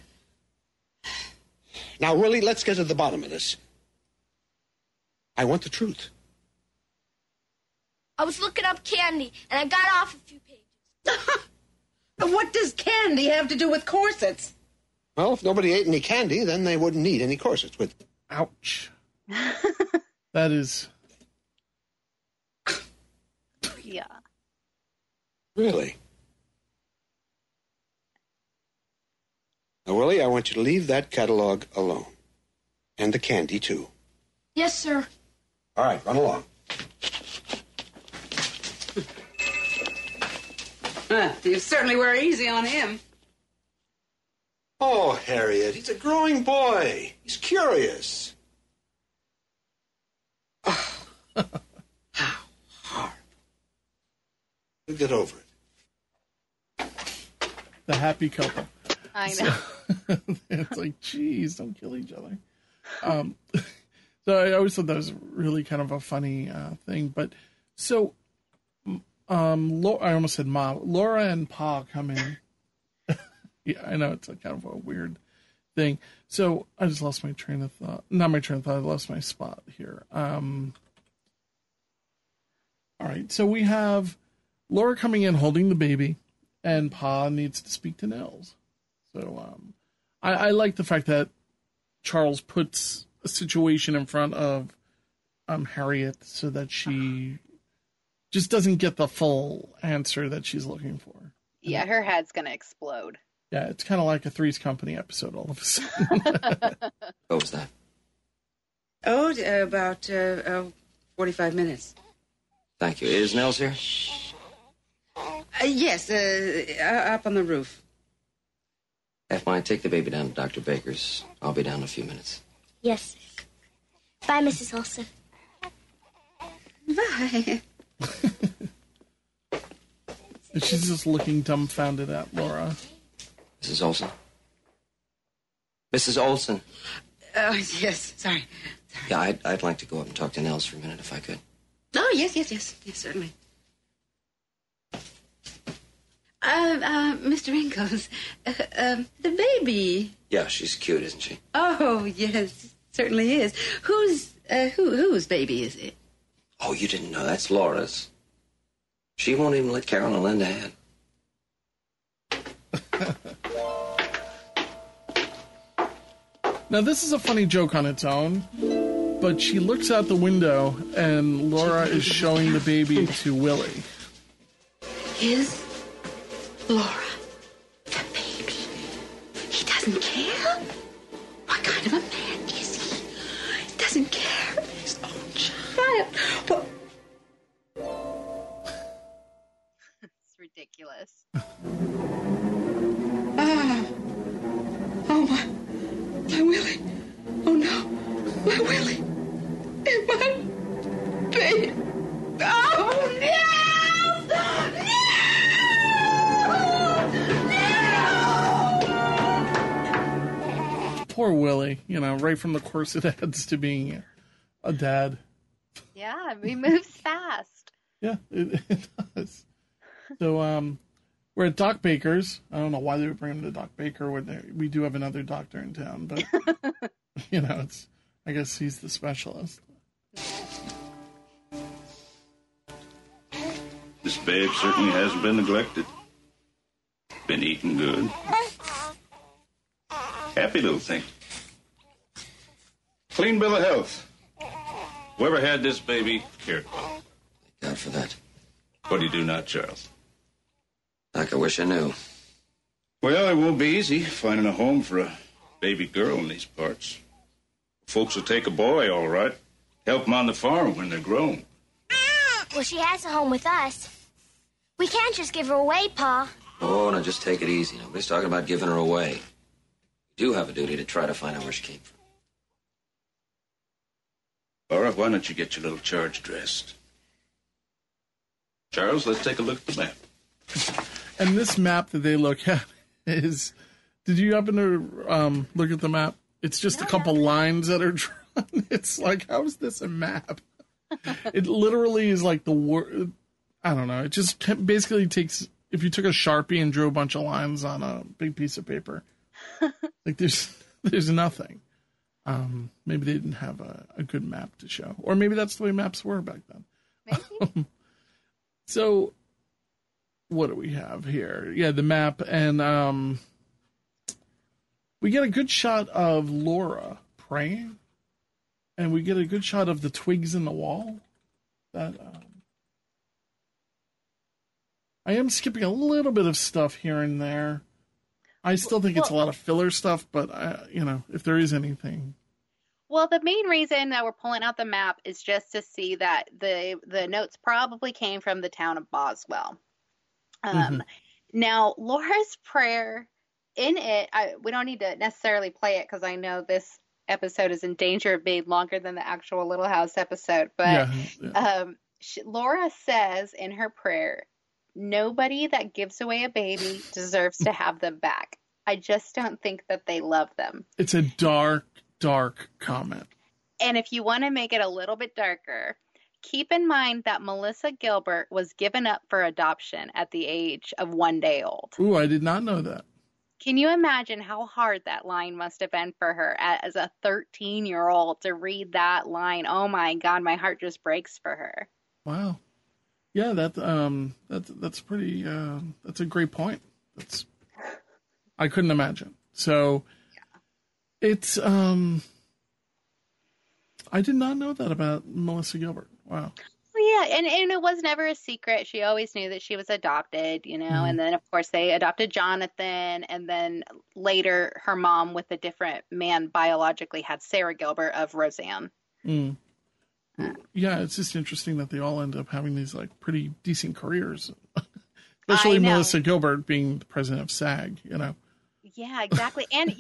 Now, Willie, let's get to the bottom of this. I want the truth. I was looking up candy, and I got off a few pages. What does candy have to do with corsets? Well, if nobody ate any candy, then they wouldn't need any corsets, would they? Ouch. That is... Yeah. Really? Now, Willie, I want you to leave that catalog alone. And the candy, too. Yes, sir. All right, run along. You certainly were easy on him. Oh, Harriet, he's a growing boy. He's curious. How hard. We'll get over it. The happy couple. I know. It's like, geez, don't kill each other. So I always thought that was really kind of a funny thing. But so, I almost said Ma. Laura and Pa come in. Yeah, I know it's a kind of a weird thing. So I just lost my train of thought. Not my train of thought. I lost my spot here. All right. So we have Laura coming in holding the baby, and Pa needs to speak to Nels. So I like the fact that Charles puts a situation in front of Harriet so that she just doesn't get the full answer that she's looking for. Yeah, her head's going to explode. Yeah, it's kind of like a Three's Company episode all of a sudden. What was that? Oh, about 45 minutes. Thank you. Is Nels here? Yes, up on the roof. F. Mine, take the baby down to Dr. Baker's. I'll be down in a few minutes. Yes. Bye, Mrs. Olson. Bye. She's just looking dumbfounded at Laura. Mrs. Olson? Mrs. Olson? Yes, sorry. Yeah, I'd like to go up and talk to Nels for a minute if I could. Oh, yes, certainly. Mr. Ingalls, the baby. Yeah, she's cute, isn't she? Oh, yes, certainly is. Whose baby is it? Oh, you didn't know. That's Laura's. She won't even let Carol and Linda in. Now, this is a funny joke on its own, but she looks out the window and Laura is showing the baby to Willie. His Laura, the baby. He doesn't care? What kind of a man is he? He doesn't care. His own child. Well, It's ridiculous. Oh, my Willie. Oh, no. My Willie. My baby. Oh, no! Poor Willie, right from the corset heads to being a dad. Yeah, he moves fast. Yeah, it does. So, we're at Doc Baker's. I don't know why they would bring him to Doc Baker when we do have another doctor in town, but, I guess he's the specialist. This babe certainly hasn't been neglected. Been eating good. Happy little thing. Clean bill of health. Whoever had this baby cared for it. Thank God for that. What do you do now, Charles? Doc, I wish I knew. Well, it won't be easy finding a home for a baby girl in these parts. Folks will take a boy, all right. Help them on the farm when they're grown. Well, she has a home with us. We can't just give her away, Pa. Oh, no, just take it easy. Nobody's talking about giving her away. You do have a duty to try to find out where she came from. Laura, why don't you get your little charge dressed? Charles, let's take a look at the map. And this map that they look at is... Did you happen to look at the map? It's just a couple lines that are drawn. It's like, how is this a map? It literally is like the word... I don't know. It just basically takes... If you took a Sharpie and drew a bunch of lines on a big piece of paper, like there's nothing. Maybe they didn't have a good map to show. Or maybe that's the way maps were back then. Maybe. So, what do we have here? Yeah, the map, and we get a good shot of Laura praying, and we get a good shot of the twigs in the wall. That I am skipping a little bit of stuff here and there. I still think it's a lot of filler stuff, but if there is anything. Well, the main reason that we're pulling out the map is just to see that the notes probably came from the town of Boswell. Now, Laura's prayer in it, we don't need to necessarily play it because I know this episode is in danger of being longer than the actual Little House episode. But Laura says in her prayer, nobody that gives away a baby deserves to have them back. I just don't think that they love them. It's a dark comment. And if you want to make it a little bit darker, keep in mind that Melissa Gilbert was given up for adoption at the age of 1 day old. Ooh, I did not know that. Can you imagine how hard that line must have been for her as a 13-year-old to read that line? Oh my God, my heart just breaks for her. Wow. Yeah, that's pretty. That's a great point. I couldn't imagine. So, it's I did not know that about Melissa Gilbert. Wow. Well, Yeah, and it was never a secret. She always knew that she was adopted, and then, of course, they adopted Jonathan, and then later her mom with a different man biologically had Sarah Gilbert of Roseanne. Mm. Yeah, it's just interesting that they all end up having these, like, pretty decent careers. Especially Melissa Gilbert being the president of SAG, Yeah, exactly. And,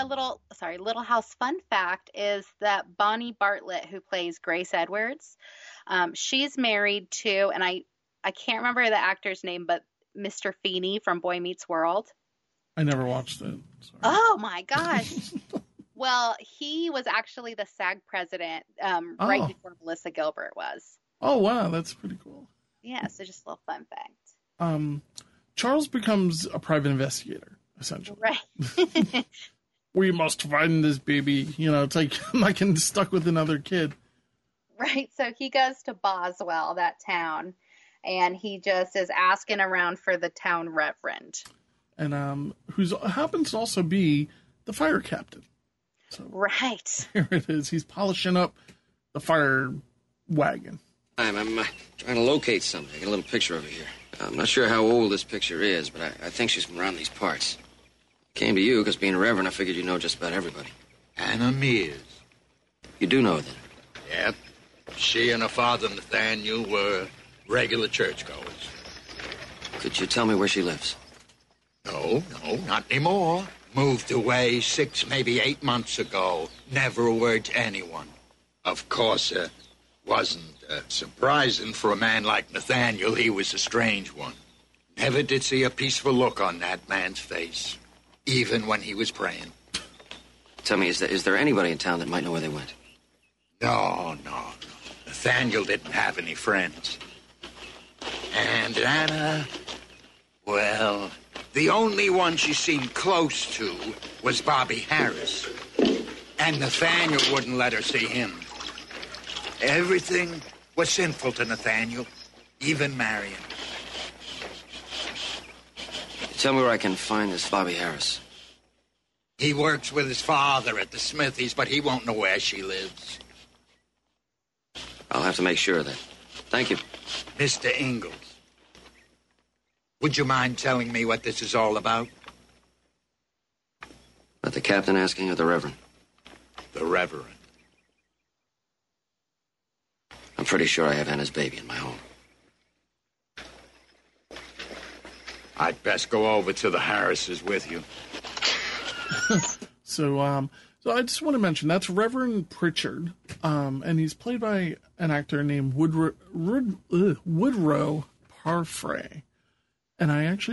Little House fun fact is that Bonnie Bartlett, who plays Grace Edwards, she's married to, and I can't remember the actor's name, but Mr. Feeney from Boy Meets World. I never watched it. Sorry. Oh, my gosh. Well, he was actually the SAG president right before Melissa Gilbert was. Oh, wow. That's pretty cool. Yeah, so just a little fun fact. Charles becomes a private investigator, essentially. Right. We must find this baby. It's like I'm not getting stuck with another kid. Right. So he goes to Boswell, that town, and he just is asking around for the town reverend. And who happens to also be the fire captain. So, right. Here it is. He's polishing up the fire wagon. I'm trying to locate something. I got a little picture over here. I'm not sure how old this picture is, but I think she's from around these parts. Came to you because being a reverend, I figured you know just about everybody. Anna Mears. You do know her, then? Yep. She and her father, Nathaniel, were regular churchgoers. Could you tell me where she lives? No, not anymore. Moved away 6, maybe 8 months ago. Never a word to anyone. Of course, wasn't surprising for a man like Nathaniel. He was a strange one. Never did see a peaceful look on that man's face, even when he was praying. Tell me, is there anybody in town that might know where they went? No. Nathaniel didn't have any friends. And Anna, well, the only one she seemed close to was Bobby Harris. And Nathaniel wouldn't let her see him. Everything was sinful to Nathaniel, even Marion. Tell me where I can find this Bobby Harris. He works with his father at the Smithies, but he won't know where she lives. I'll have to make sure of that. Thank you. Mr. Ingalls, would you mind telling me what this is all about? Let the captain asking or the reverend? The reverend. I'm pretty sure I have Anna's baby in my home. I'd best go over to the Harrises with you. So I just want to mention that's Reverend Pritchard, and he's played by an actor named Woodrow Parfrey. And I actually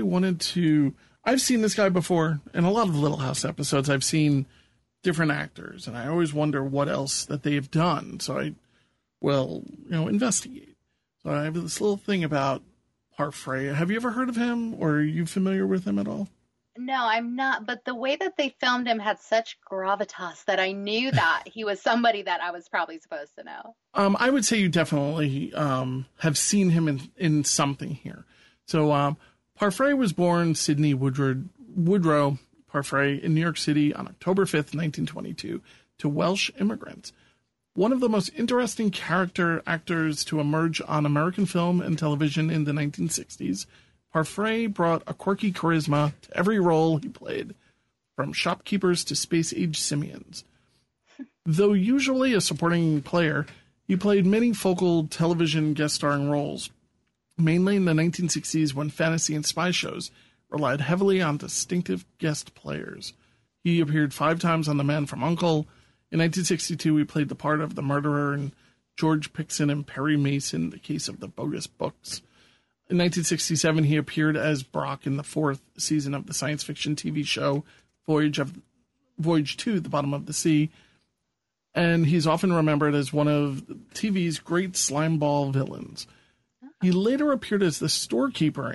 I've seen this guy before in a lot of Little House episodes. I've seen different actors, and I always wonder what else that they have done. So I will, investigate. So I have this little thing about Parfrey. Have you ever heard of him, or are you familiar with him at all? No, I'm not. But the way that they filmed him had such gravitas that I knew that he was somebody that I was probably supposed to know. I would say you definitely have seen him in something here. So Parfrey was born Sidney Woodrow Parfrey in New York City on October 5th, 1922, to Welsh immigrants. One of the most interesting character actors to emerge on American film and television in the 1960s, Parfrey brought a quirky charisma to every role he played, from shopkeepers to space-age simians. Though usually a supporting player, he played many focal television guest-starring roles, mainly in the 1960s when fantasy and spy shows relied heavily on distinctive guest players. He appeared 5 times on The Man from U.N.C.L.E. In 1962, he played the part of the murderer in George Pixon and Perry Mason, The Case of the Bogus Books. In 1967, he appeared as Brock in the 4th season of the science fiction TV show Voyage to the Bottom of the Sea, and he's often remembered as one of TV's great slimeball villains. He later appeared as the storekeeper,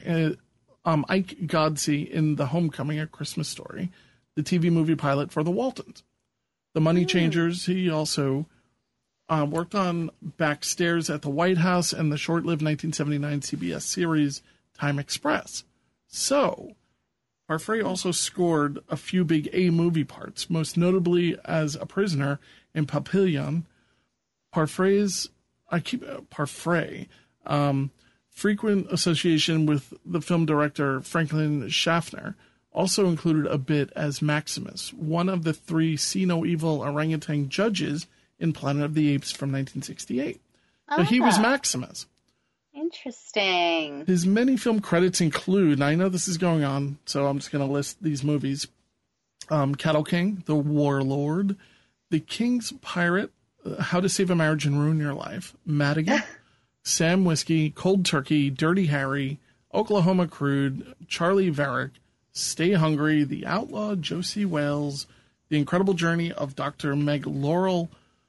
Ike Godsey, in The Homecoming: A Christmas Story, the TV movie pilot for the Waltons. The Money Changers, he also worked on Backstairs at the White House and the short-lived 1979 CBS series Time Express. So, Parfrey also scored a few big A-movie parts, most notably as a prisoner in Papillon. Parfrey Frequent association with the film director Franklin Schaffner also included a bit as Maximus, one of the 3 see no evil orangutan judges in Planet of the Apes from 1968. So he was Maximus. Interesting. His many film credits include, and I know this is going on, so I'm just going to list these movies. Cattle King, The Warlord, The King's Pirate, How to Save a Marriage and Ruin Your Life, Madigan, Sam Whiskey, Cold Turkey, Dirty Harry, Oklahoma Crude, Charlie Varick, Stay Hungry, The Outlaw, Josie Wales, The Incredible Journey of Dr. Meg Laurel,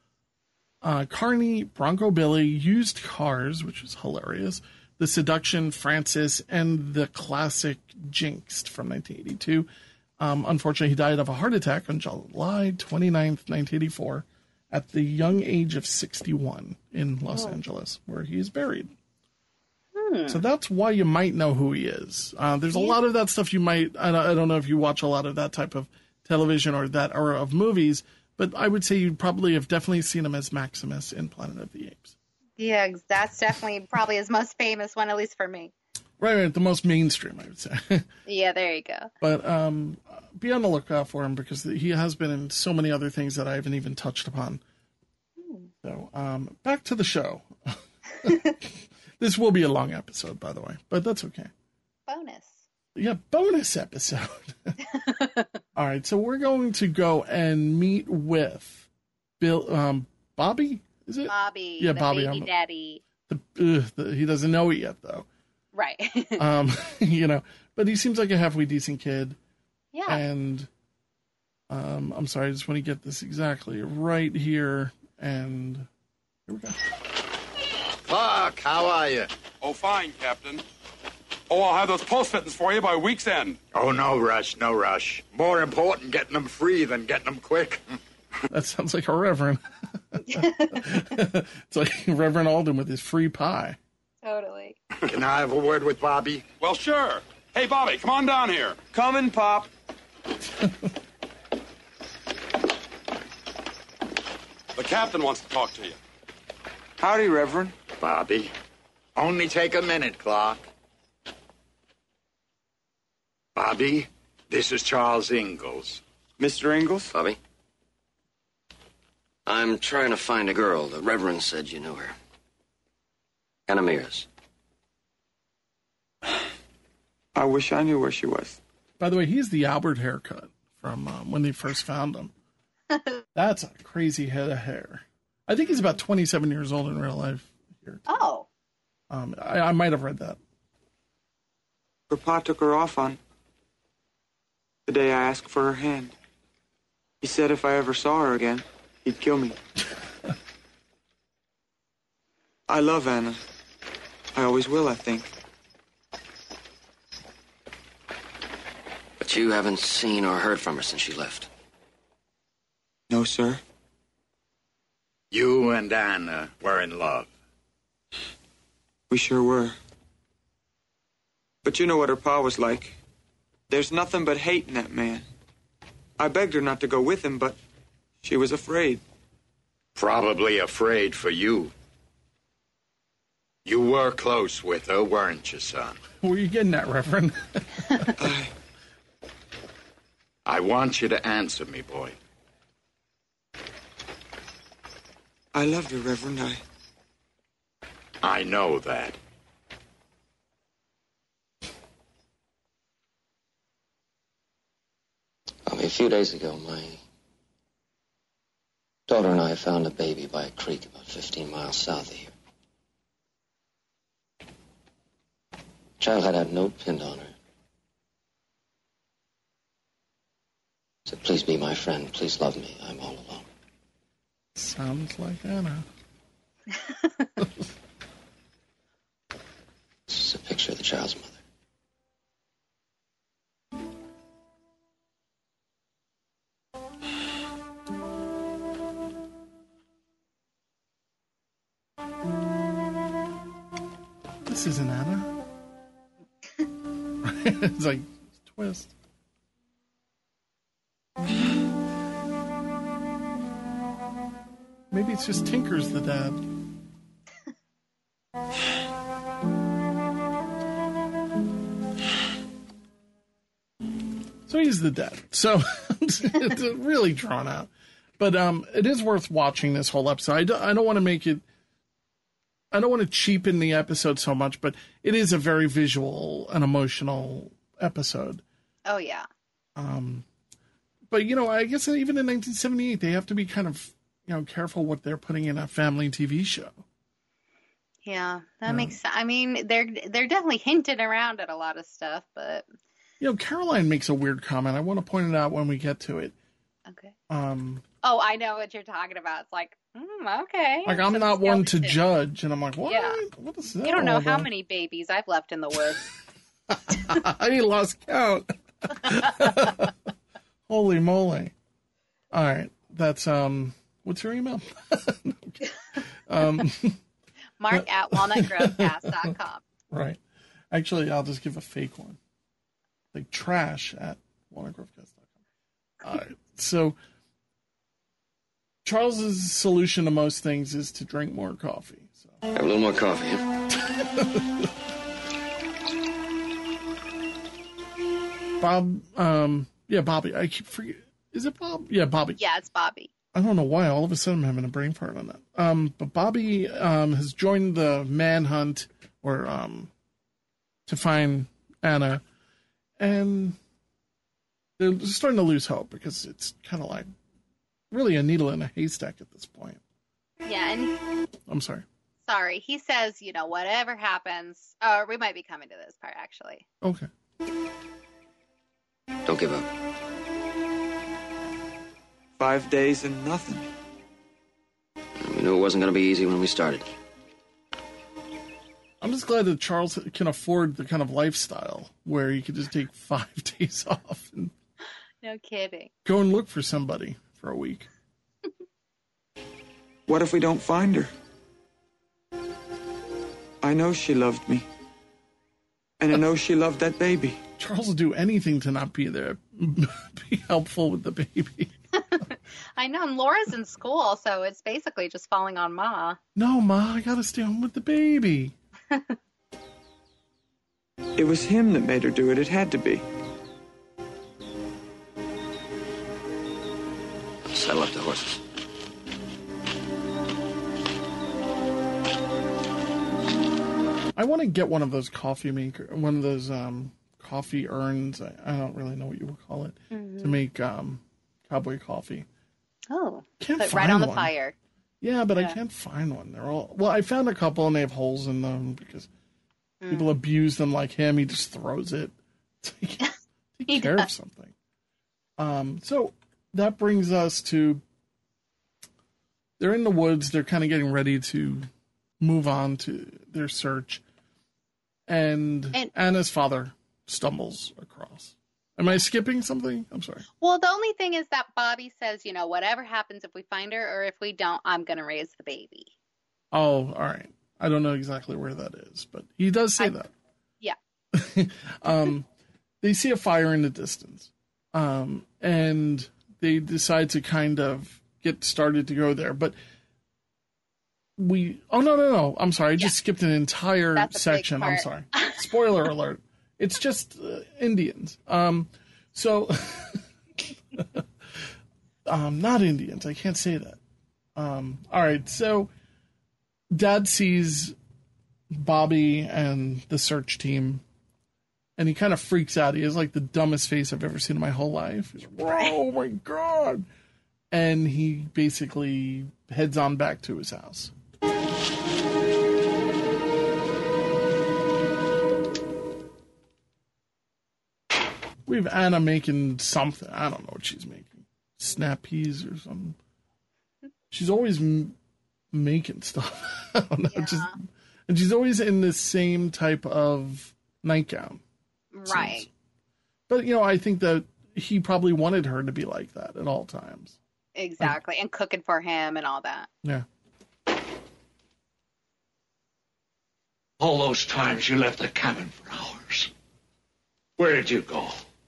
Carney, Bronco Billy, Used Cars, which was hilarious, The Seduction, Francis, and the classic Jinxed from 1982. Unfortunately, he died of a heart attack on July 29th, 1984, at the young age of 61 in Los Angeles, where he is buried. So that's why you might know who he is. There's a lot of that stuff you might, I don't know if you watch a lot of that type of television or that era of movies, but I would say you probably have definitely seen him as Maximus in Planet of the Apes. Yeah, that's definitely probably his most famous one, at least for me. Right, the most mainstream, I would say. Yeah, there you go. But be on the lookout for him because he has been in so many other things that I haven't even touched upon. So back to the show. This will be a long episode, by the way, but that's okay. Bonus. Yeah, bonus episode. All right, so we're going to go and meet with Bobby, is it? Bobby, yeah, the Bobby, baby daddy. He doesn't know it yet, though. Right. But he seems like a halfway decent kid. Yeah. And I'm sorry, I just want to get this exactly right here. And here we go. Clark, how are you? Oh, fine, Captain. Oh, I'll have those post fittings for you by week's end. Oh, no rush, no rush. More important getting them free than getting them quick. That sounds like a reverend. It's like Reverend Alden with his free pie. Totally. Can I have a word with Bobby? Well, sure. Hey, Bobby, come on down here. Coming, Pop. The captain wants to talk to you. Howdy, Reverend. Bobby. Only take a minute, Clark. Bobby, this is Charles Ingalls. Mr. Ingalls? Bobby? I'm trying to find a girl. The Reverend said you knew her. Anna Mears. I wish I knew where she was. By the way, he's the Albert haircut from when they first found him. That's a crazy head of hair. I think he's about 27 years old in real life. Here. Oh. I might have read that. Her pa took her off on the day I asked for her hand. He said if I ever saw her again, he'd kill me. I love Anna. I always will, I think. But you haven't seen or heard from her since she left. No, sir. You and Anna were in love. We sure were. But you know what her pa was like. There's nothing but hate in that man. I begged her not to go with him, but she was afraid. Probably afraid for you. You were close with her, weren't you, son? Where are you getting that, Reverend? I want you to answer me, boy. I loved her, Reverend. I know that. A few days ago, my daughter and I found a baby by a creek about 15 miles south of here. The child had a note pinned on her. It said, "Please be my friend. Please love me. I'm all alone." Sounds like Anna. This is a picture of the child's mother. This isn't Anna. It's like twist. Maybe it's just Tinker's the dad. So he's the dad. So it's really drawn out. But it is worth watching this whole episode. I don't want to make it... I don't want to cheapen the episode so much, but it is a very visual and emotional episode. Oh, yeah. But, you know, I guess even in 1978, they have to be kind of, you know, careful what they're putting in a family TV show. Yeah, that makes sense. I mean, they're definitely hinted around at a lot of stuff, but... You know, Caroline makes a weird comment. I want to point it out when we get to it. Okay. Oh, I know what you're talking about. It's like, okay. Like, I'm not one to judge, and I'm like, what? Yeah. What is that? You don't know all how about? many babies I've left in the woods. I lost count. Holy moly. All right. That's, what's your email? Mark at walnutgrovecast.com. Right. Actually, I'll just give a fake one. Like trash at walnutgrovecast.com. All right. So, Charles's solution to most things is to drink more coffee. So. Have a little more coffee, huh? Bob, yeah, Bobby. I keep forgetting. Is it Bob? Yeah, Bobby. Yeah, it's Bobby. I don't know why. All of a sudden, I'm having a brain fart on that. But Bobby has joined the manhunt or to find Anna, and they're starting to lose hope because it's kind of like really a needle in a haystack at this point. Yeah, and I'm sorry. Sorry, he says, you know, whatever happens. Oh, we might be coming to this part actually. Okay. Don't give up. 5 days and nothing. We knew it wasn't going to be easy when we started. I'm just glad that Charles can afford the kind of lifestyle where he could just take 5 days off and No kidding. go and look for somebody for a week. What if we don't find her? I know she loved me. And I know she loved that baby. Charles will do anything to not be there, be helpful with the baby. I know, and Laura's in school, so it's basically just falling on Ma. No, Ma, I gotta stay home with the baby. It was him that made her do it. It had to be. Saddle up the horses. I want to get one of those coffee coffee urns. I don't really know what you would call it to make cowboy coffee. Oh, Can't but right find on the one. fire. Yeah, but I can't find one. They're all I found a couple and they have holes in them because people abuse them like him. He just throws it. Take care of something. So that brings us to they're in the woods. They're kind of getting ready to move on to their search. And Anna's father stumbles across. Am I skipping something? I'm sorry. Well, the only thing is that Bobby says, you know, whatever happens if we find her or if we don't, I'm going to raise the baby. Oh, all right. I don't know exactly where that is, but he does say that. Yeah. They see a fire in the distance, and they decide to kind of get started to go there. But no. I'm sorry. I just skipped an entire section. I'm sorry. Spoiler alert. It's just Indians. So, not Indians. I can't say that. All right. So, Dad sees Bobby and the search team, and he kind of freaks out. He has like the dumbest face I've ever seen in my whole life. He's like, oh my God. And he basically heads on back to his house. We have Anna making something. I don't know what she's making. Snap peas or something. She's always making stuff. I don't know. Yeah. And she's always in the same type of nightgown. Right. Seems. But, you know, I think that he probably wanted her to be like that at all times. Exactly. And cooking for him and all that. Yeah. All those times you left the cabin for hours. Where did you go?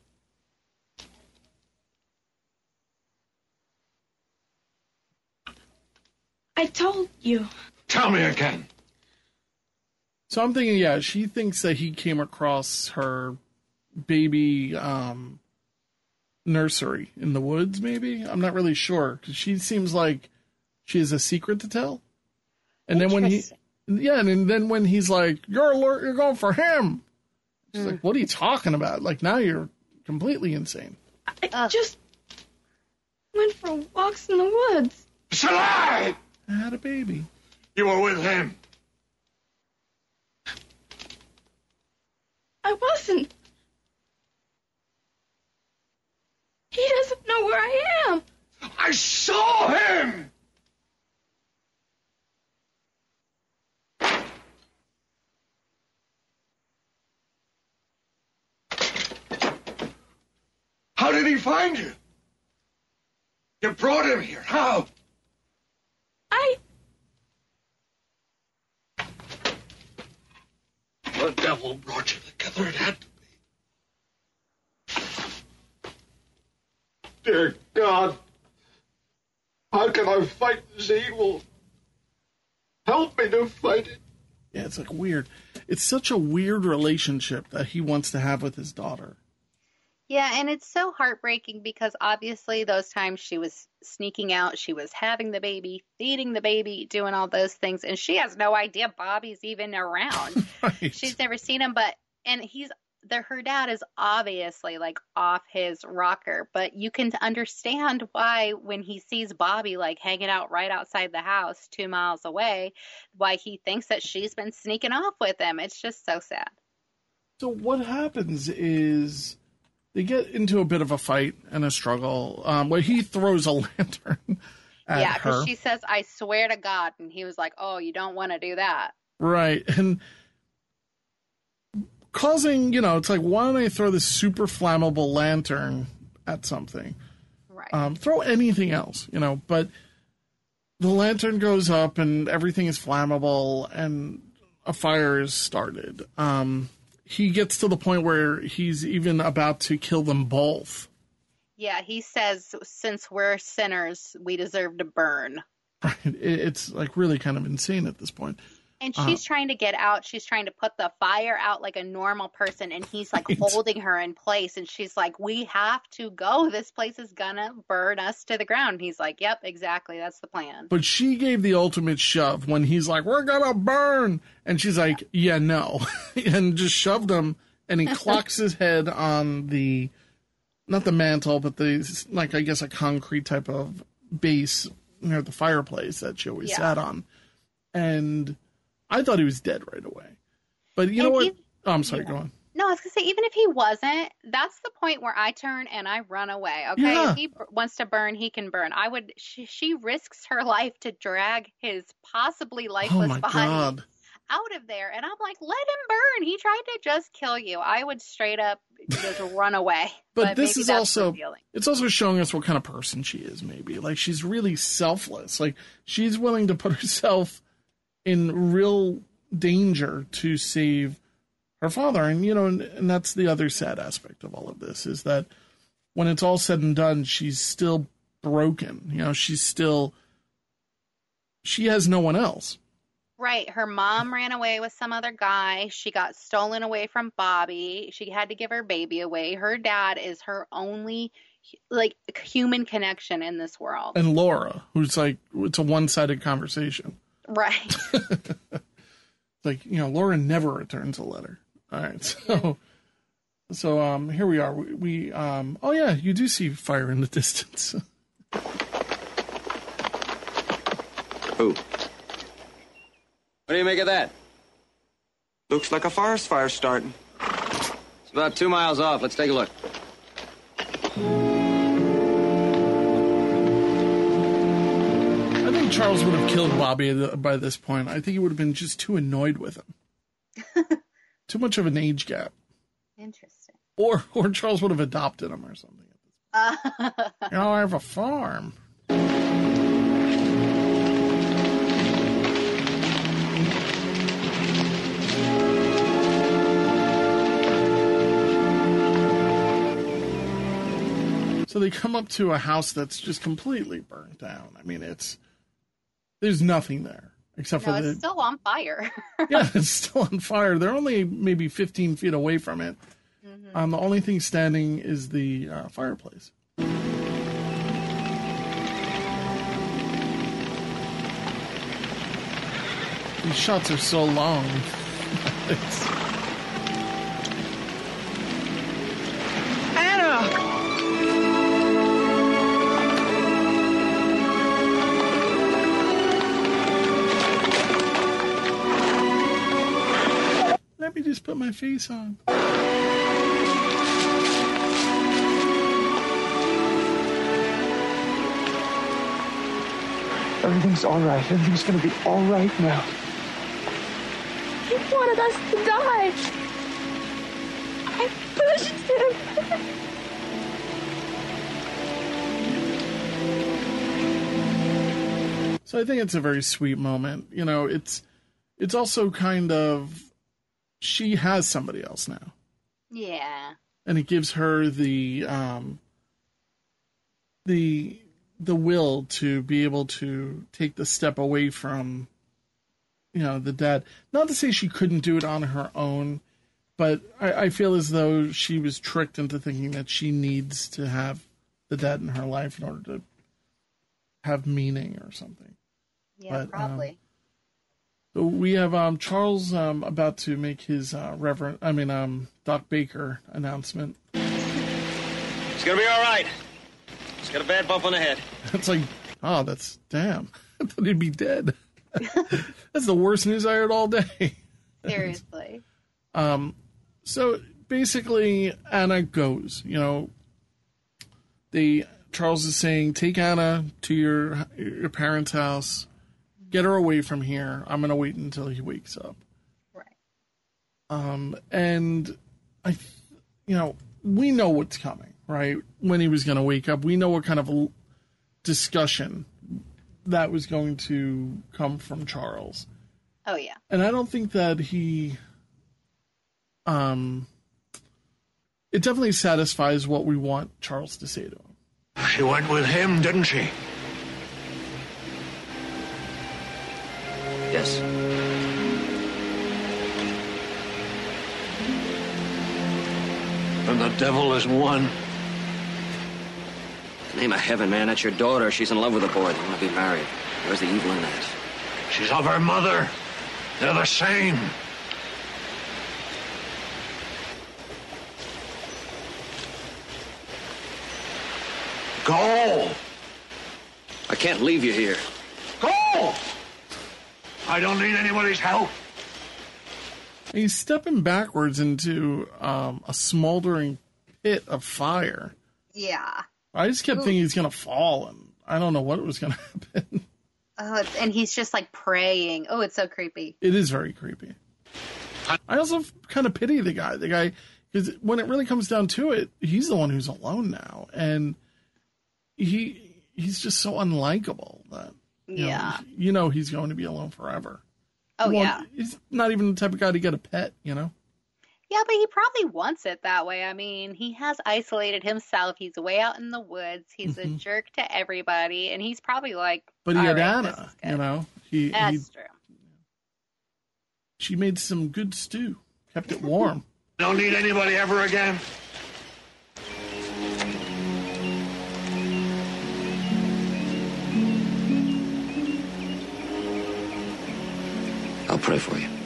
I told you. Tell me again. So I'm thinking, yeah, she thinks that he came across her baby nursery in the woods, maybe? I'm not really sure, because she seems like she has a secret to tell. And then when then when he's like, you're going for him. She's like, what are you talking about? Like, now you're completely insane. I just went for walks in the woods. It's a lie! I had a baby. You were with him. I wasn't. He doesn't know where I am. I saw him! How did he find you? You brought him here. How? The devil brought you together. It had to be. Dear God, how can I fight this evil? Help me to fight it. Yeah, it's like weird. It's such a weird relationship that he wants to have with his daughter. Yeah, and it's so heartbreaking because obviously those times she was sneaking out, she was having the baby, feeding the baby, doing all those things, and she has no idea Bobby's even around. Right. She's never seen him, her dad is obviously like off his rocker, but you can understand why when he sees Bobby like hanging out right outside the house 2 miles away, why he thinks that she's been sneaking off with him. It's just so sad. So what happens is they get into a bit of a fight and a struggle where he throws a lantern at Yeah, her. because she says, I swear to God. And he was like, oh, you don't want to do that. Right. And causing, it's like, why don't I throw this super flammable lantern at something? Right. Throw anything else, but the lantern goes up and everything is flammable and a fire is started. He gets to the point where he's even about to kill them both. Yeah, he says, since we're sinners, we deserve to burn. Right. It's like really kind of insane at this point. And she's trying to get out. She's trying to put the fire out like a normal person. And he's like holding her in place. And she's like, we have to go. This place is going to burn us to the ground. And he's like, yep, exactly. That's the plan. But she gave the ultimate shove when he's like, we're going to burn. And she's like, yeah, no. And just shoved him. And he clocks his head on not the mantle, but I guess a concrete type of base near the fireplace that she always sat on. And I thought he was dead right away. But you know what? I'm sorry, go on. No, I was going to say, even if he wasn't, that's the point where I turn and I run away. Okay. Yeah. If he wants to burn, he can burn. She risks her life to drag his possibly lifeless body out of there. And I'm like, let him burn. He tried to just kill you. I would straight up just run away. But this is also, it's also showing us what kind of person she is, maybe. Like, she's really selfless. Like, she's willing to put herself in real danger to save her father. And, and that's the other sad aspect of all of this, is that when it's all said and done, she's still broken. She has no one else. Right. Her mom ran away with some other guy. She got stolen away from Bobby. She had to give her baby away. Her dad is her only human connection in this world. And Laura, who's like, it's a one-sided conversation. Right. It's like, Laura never returns a letter. All right. So here we are. We oh yeah, you do see fire in the distance. Who? What do you make of that? Looks like a forest fire starting. It's about 2 miles off. Let's take a look. I think Charles would have killed Bobby by this point. I think he would have been just too annoyed with him. Too much of an age gap. Interesting. Or Charles would have adopted him or something. I have a farm. So they come up to a house that's just completely burnt down. I mean, there's nothing there except for it's still on fire. Yeah, it's still on fire. They're only maybe 15 feet away from it. Mm-hmm. The only thing standing is the fireplace. These shots are so long. Anna! Let me just put my face on. Everything's all right. Everything's going to be all right now. He wanted us to die. I pushed him. So I think it's a very sweet moment. You know, it's also kind of, she has somebody else now. Yeah. And it gives her the will to be able to take the step away from, you know, the dad. Not to say she couldn't do it on her own, but I feel as though she was tricked into thinking that she needs to have the dad in her life in order to have meaning or something. Yeah, but, probably. So we have Charles about to make his Doc Baker announcement. It's gonna be all right. He's got a bad bump on the head. It's like, oh, that's damn. I thought he'd be dead. That's the worst news I heard all day. Seriously. So basically, Anna goes. You know, Charles is saying, take Anna to your parents' house. Get her away from here. I'm going to wait until he wakes up. Right. And we know what's coming, right? When he was going to wake up, we know what kind of discussion that was going to come from Charles. Oh, yeah. And I don't think that he, it definitely satisfies what we want Charles to say to him. She went with him, didn't she? Yes. And the devil is one. In the name of heaven, man, that's your daughter. She's in love with a boy. They want to be married. Where's the evil in that? She's of her mother. They're the same. Go! I can't leave you here. Go! I don't need anybody's help. He's stepping backwards into a smoldering pit of fire. Yeah. I just kept thinking he's going to fall, and I don't know what was going to happen. Oh, and he's just like praying. Oh, it's so creepy. It is very creepy. I also kind of pity the guy. Because when it really comes down to it, he's the one who's alone now. And he's just so unlikable that, you know he's going to be alone forever. Oh, yeah. He's not even the type of guy to get a pet, you know? Yeah, but he probably wants it that way. I mean, he has isolated himself. He's way out in the woods. He's a jerk to everybody. And he's probably like, but he had right, Anna, you know? That's true. She made some good stew. Kept it warm. Don't need anybody ever again. I'll pray for you.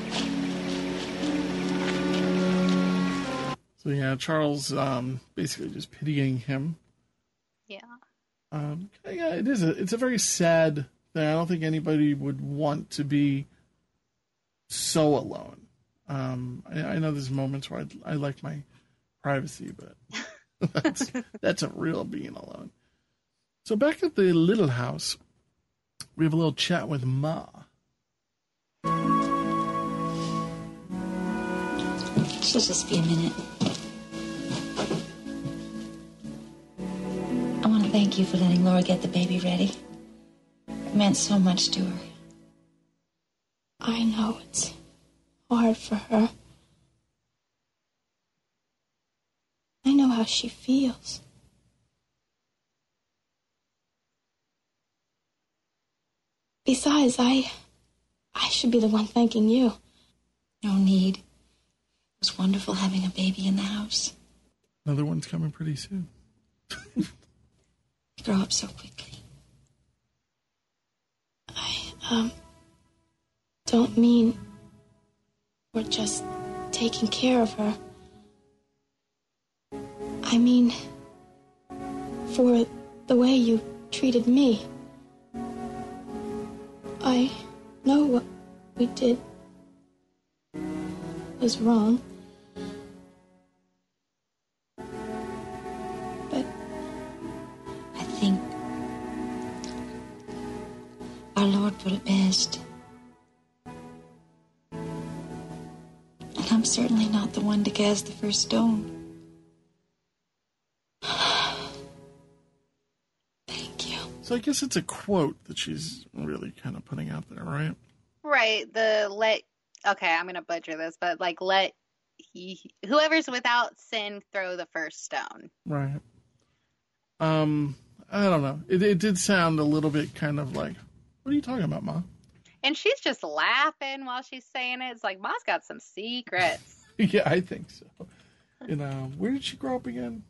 So yeah, Charles basically just pitying him. Yeah. Yeah, it's a very sad thing. I don't think anybody would want to be so alone. I know there's moments where I like my privacy, but that's a real being alone. So back at the little house, we have a little chat with Ma. She'll just be a minute. I want to thank you for letting Laura get the baby ready. It meant so much to her. I know it's hard for her. I know how she feels. Besides, I should be the one thanking you. No need. It was wonderful having a baby in the house. Another one's coming pretty soon. Grow up so quickly. I don't mean we're just taking care of her. I mean, for the way you treated me. I know what we did was wrong. But I think our Lord will it best. And I'm certainly not the one to cast the first stone. So I guess it's a quote that she's really kind of putting out there, right? Right. Okay, I'm going to butcher this, but like, whoever's without sin throw the first stone. Right. I don't know. It did sound a little bit kind of like, what are you talking about, Ma? And she's just laughing while she's saying it. It's like, Ma's got some secrets. Yeah, I think so. Where did she grow up again?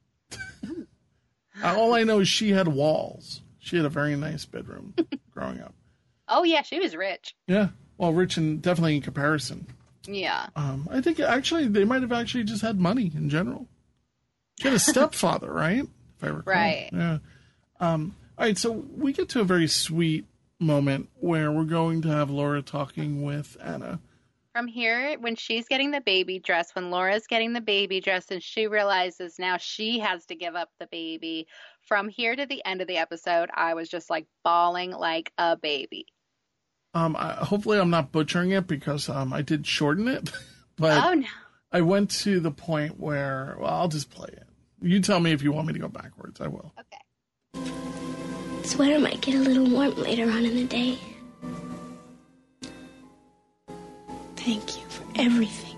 All I know is she had walls. She had a very nice bedroom growing up. Oh, yeah, she was rich. Yeah. Well, rich and definitely in comparison. Yeah. I think actually they might have actually just had money in general. She had a stepfather, right? If I recall. Right. Yeah. All right, so we get to a very sweet moment where we're going to have Laura talking with Anna. From here, when she's getting the baby dress, when Laura's getting the baby dress, and she realizes now she has to give up the baby. From here to the end of the episode, I was just like bawling like a baby. Hopefully I'm not butchering it because I did shorten it. But oh, no. I went to the point where, well, I'll just play it. You tell me if you want me to go backwards. I will. Okay. Sweater might get a little warm later on in the day. thank you for everything.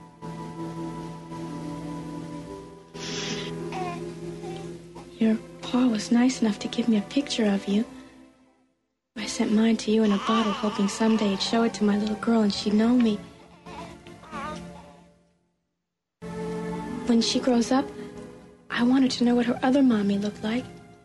Your pa was nice enough to give me a picture of you. I sent mine to you in a bottle, hoping someday I'd show it to my little girl and she'd know me. When she grows up, I want her to know what her other mommy looked like.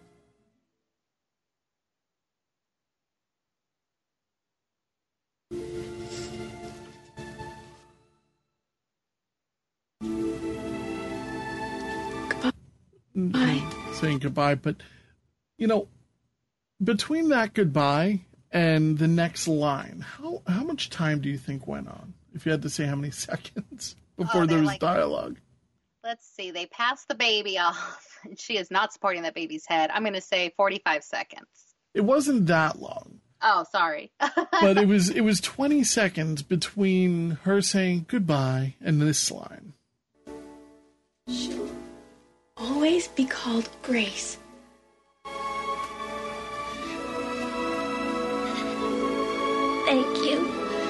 Goodbye. Saying goodbye, but, you know, between that goodbye and the next line, how much time do you think went on? If you had to say how many seconds before there was dialogue. Let's see. They passed the baby off, and she is not supporting that baby's head. I'm going to say 45 seconds. It wasn't that long. Oh, sorry. But it was 20 seconds between her saying goodbye and this line. She'll always be called Grace. Thank you.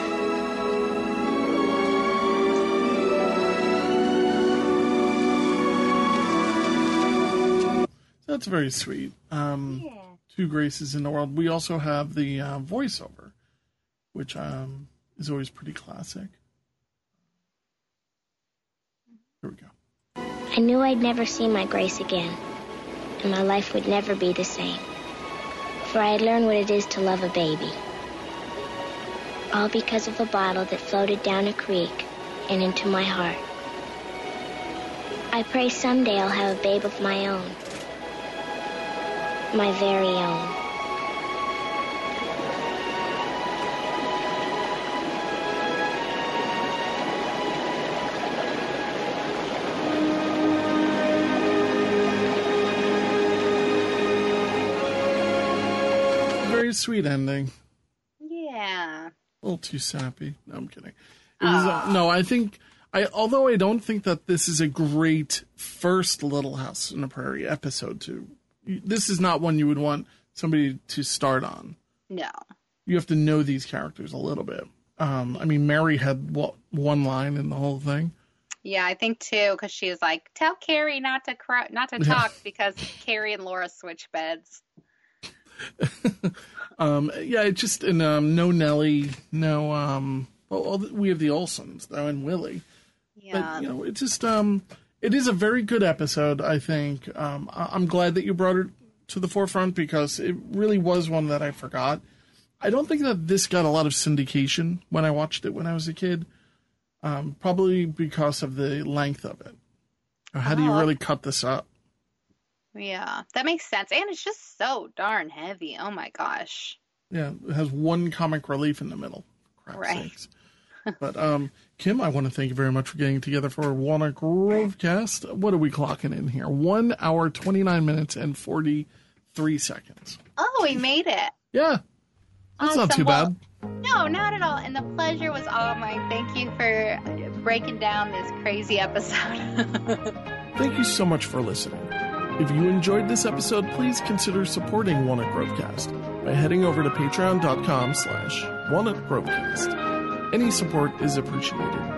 That's very sweet. Two Graces in the world. We also have the voiceover, which is always pretty classic. Here we go. I knew I'd never see my Grace again, and my life would never be the same. For I had learned what it is to love a baby. All because of a bottle that floated down a creek and into my heart. I pray someday I'll have a babe of my own. My very own. Very sweet ending. Yeah. A little too sappy. No, I'm kidding. It was, no, I think, although I don't think that this is a great first Little House on the Prairie episode this is not one you would want somebody to start on. No. You have to know these characters a little bit. I mean, Mary had one line in the whole thing. Yeah, I think too, because she was like, "Tell Carrie not to talk," because Carrie and Laura switch beds. Yeah, it just no Nellie, no. Well, we have the Olsons though, and Willie. Yeah. But, you know, it just it is a very good episode, I think. I'm glad that you brought it to the forefront because it really was one that I forgot. I don't think that this got a lot of syndication when I watched it when I was a kid, probably because of the length of it. How do you really cut this up? Yeah, that makes sense. And it's just so darn heavy. Oh, my gosh. Yeah, it has one comic relief in the middle. Crap sakes. But, Kim, I want to thank you very much for getting together for Walnut Grove Cast. What are we clocking in here? 1 hour, 29 minutes, and 43 seconds. Oh, we made it. Yeah. That's not too bad. No, not at all. And the pleasure was all mine. Thank you for breaking down this crazy episode. Thank you so much for listening. If you enjoyed this episode, please consider supporting Walnut Grove Cast by heading over to patreon.com/WalnutGroveCast. Any support is appreciated.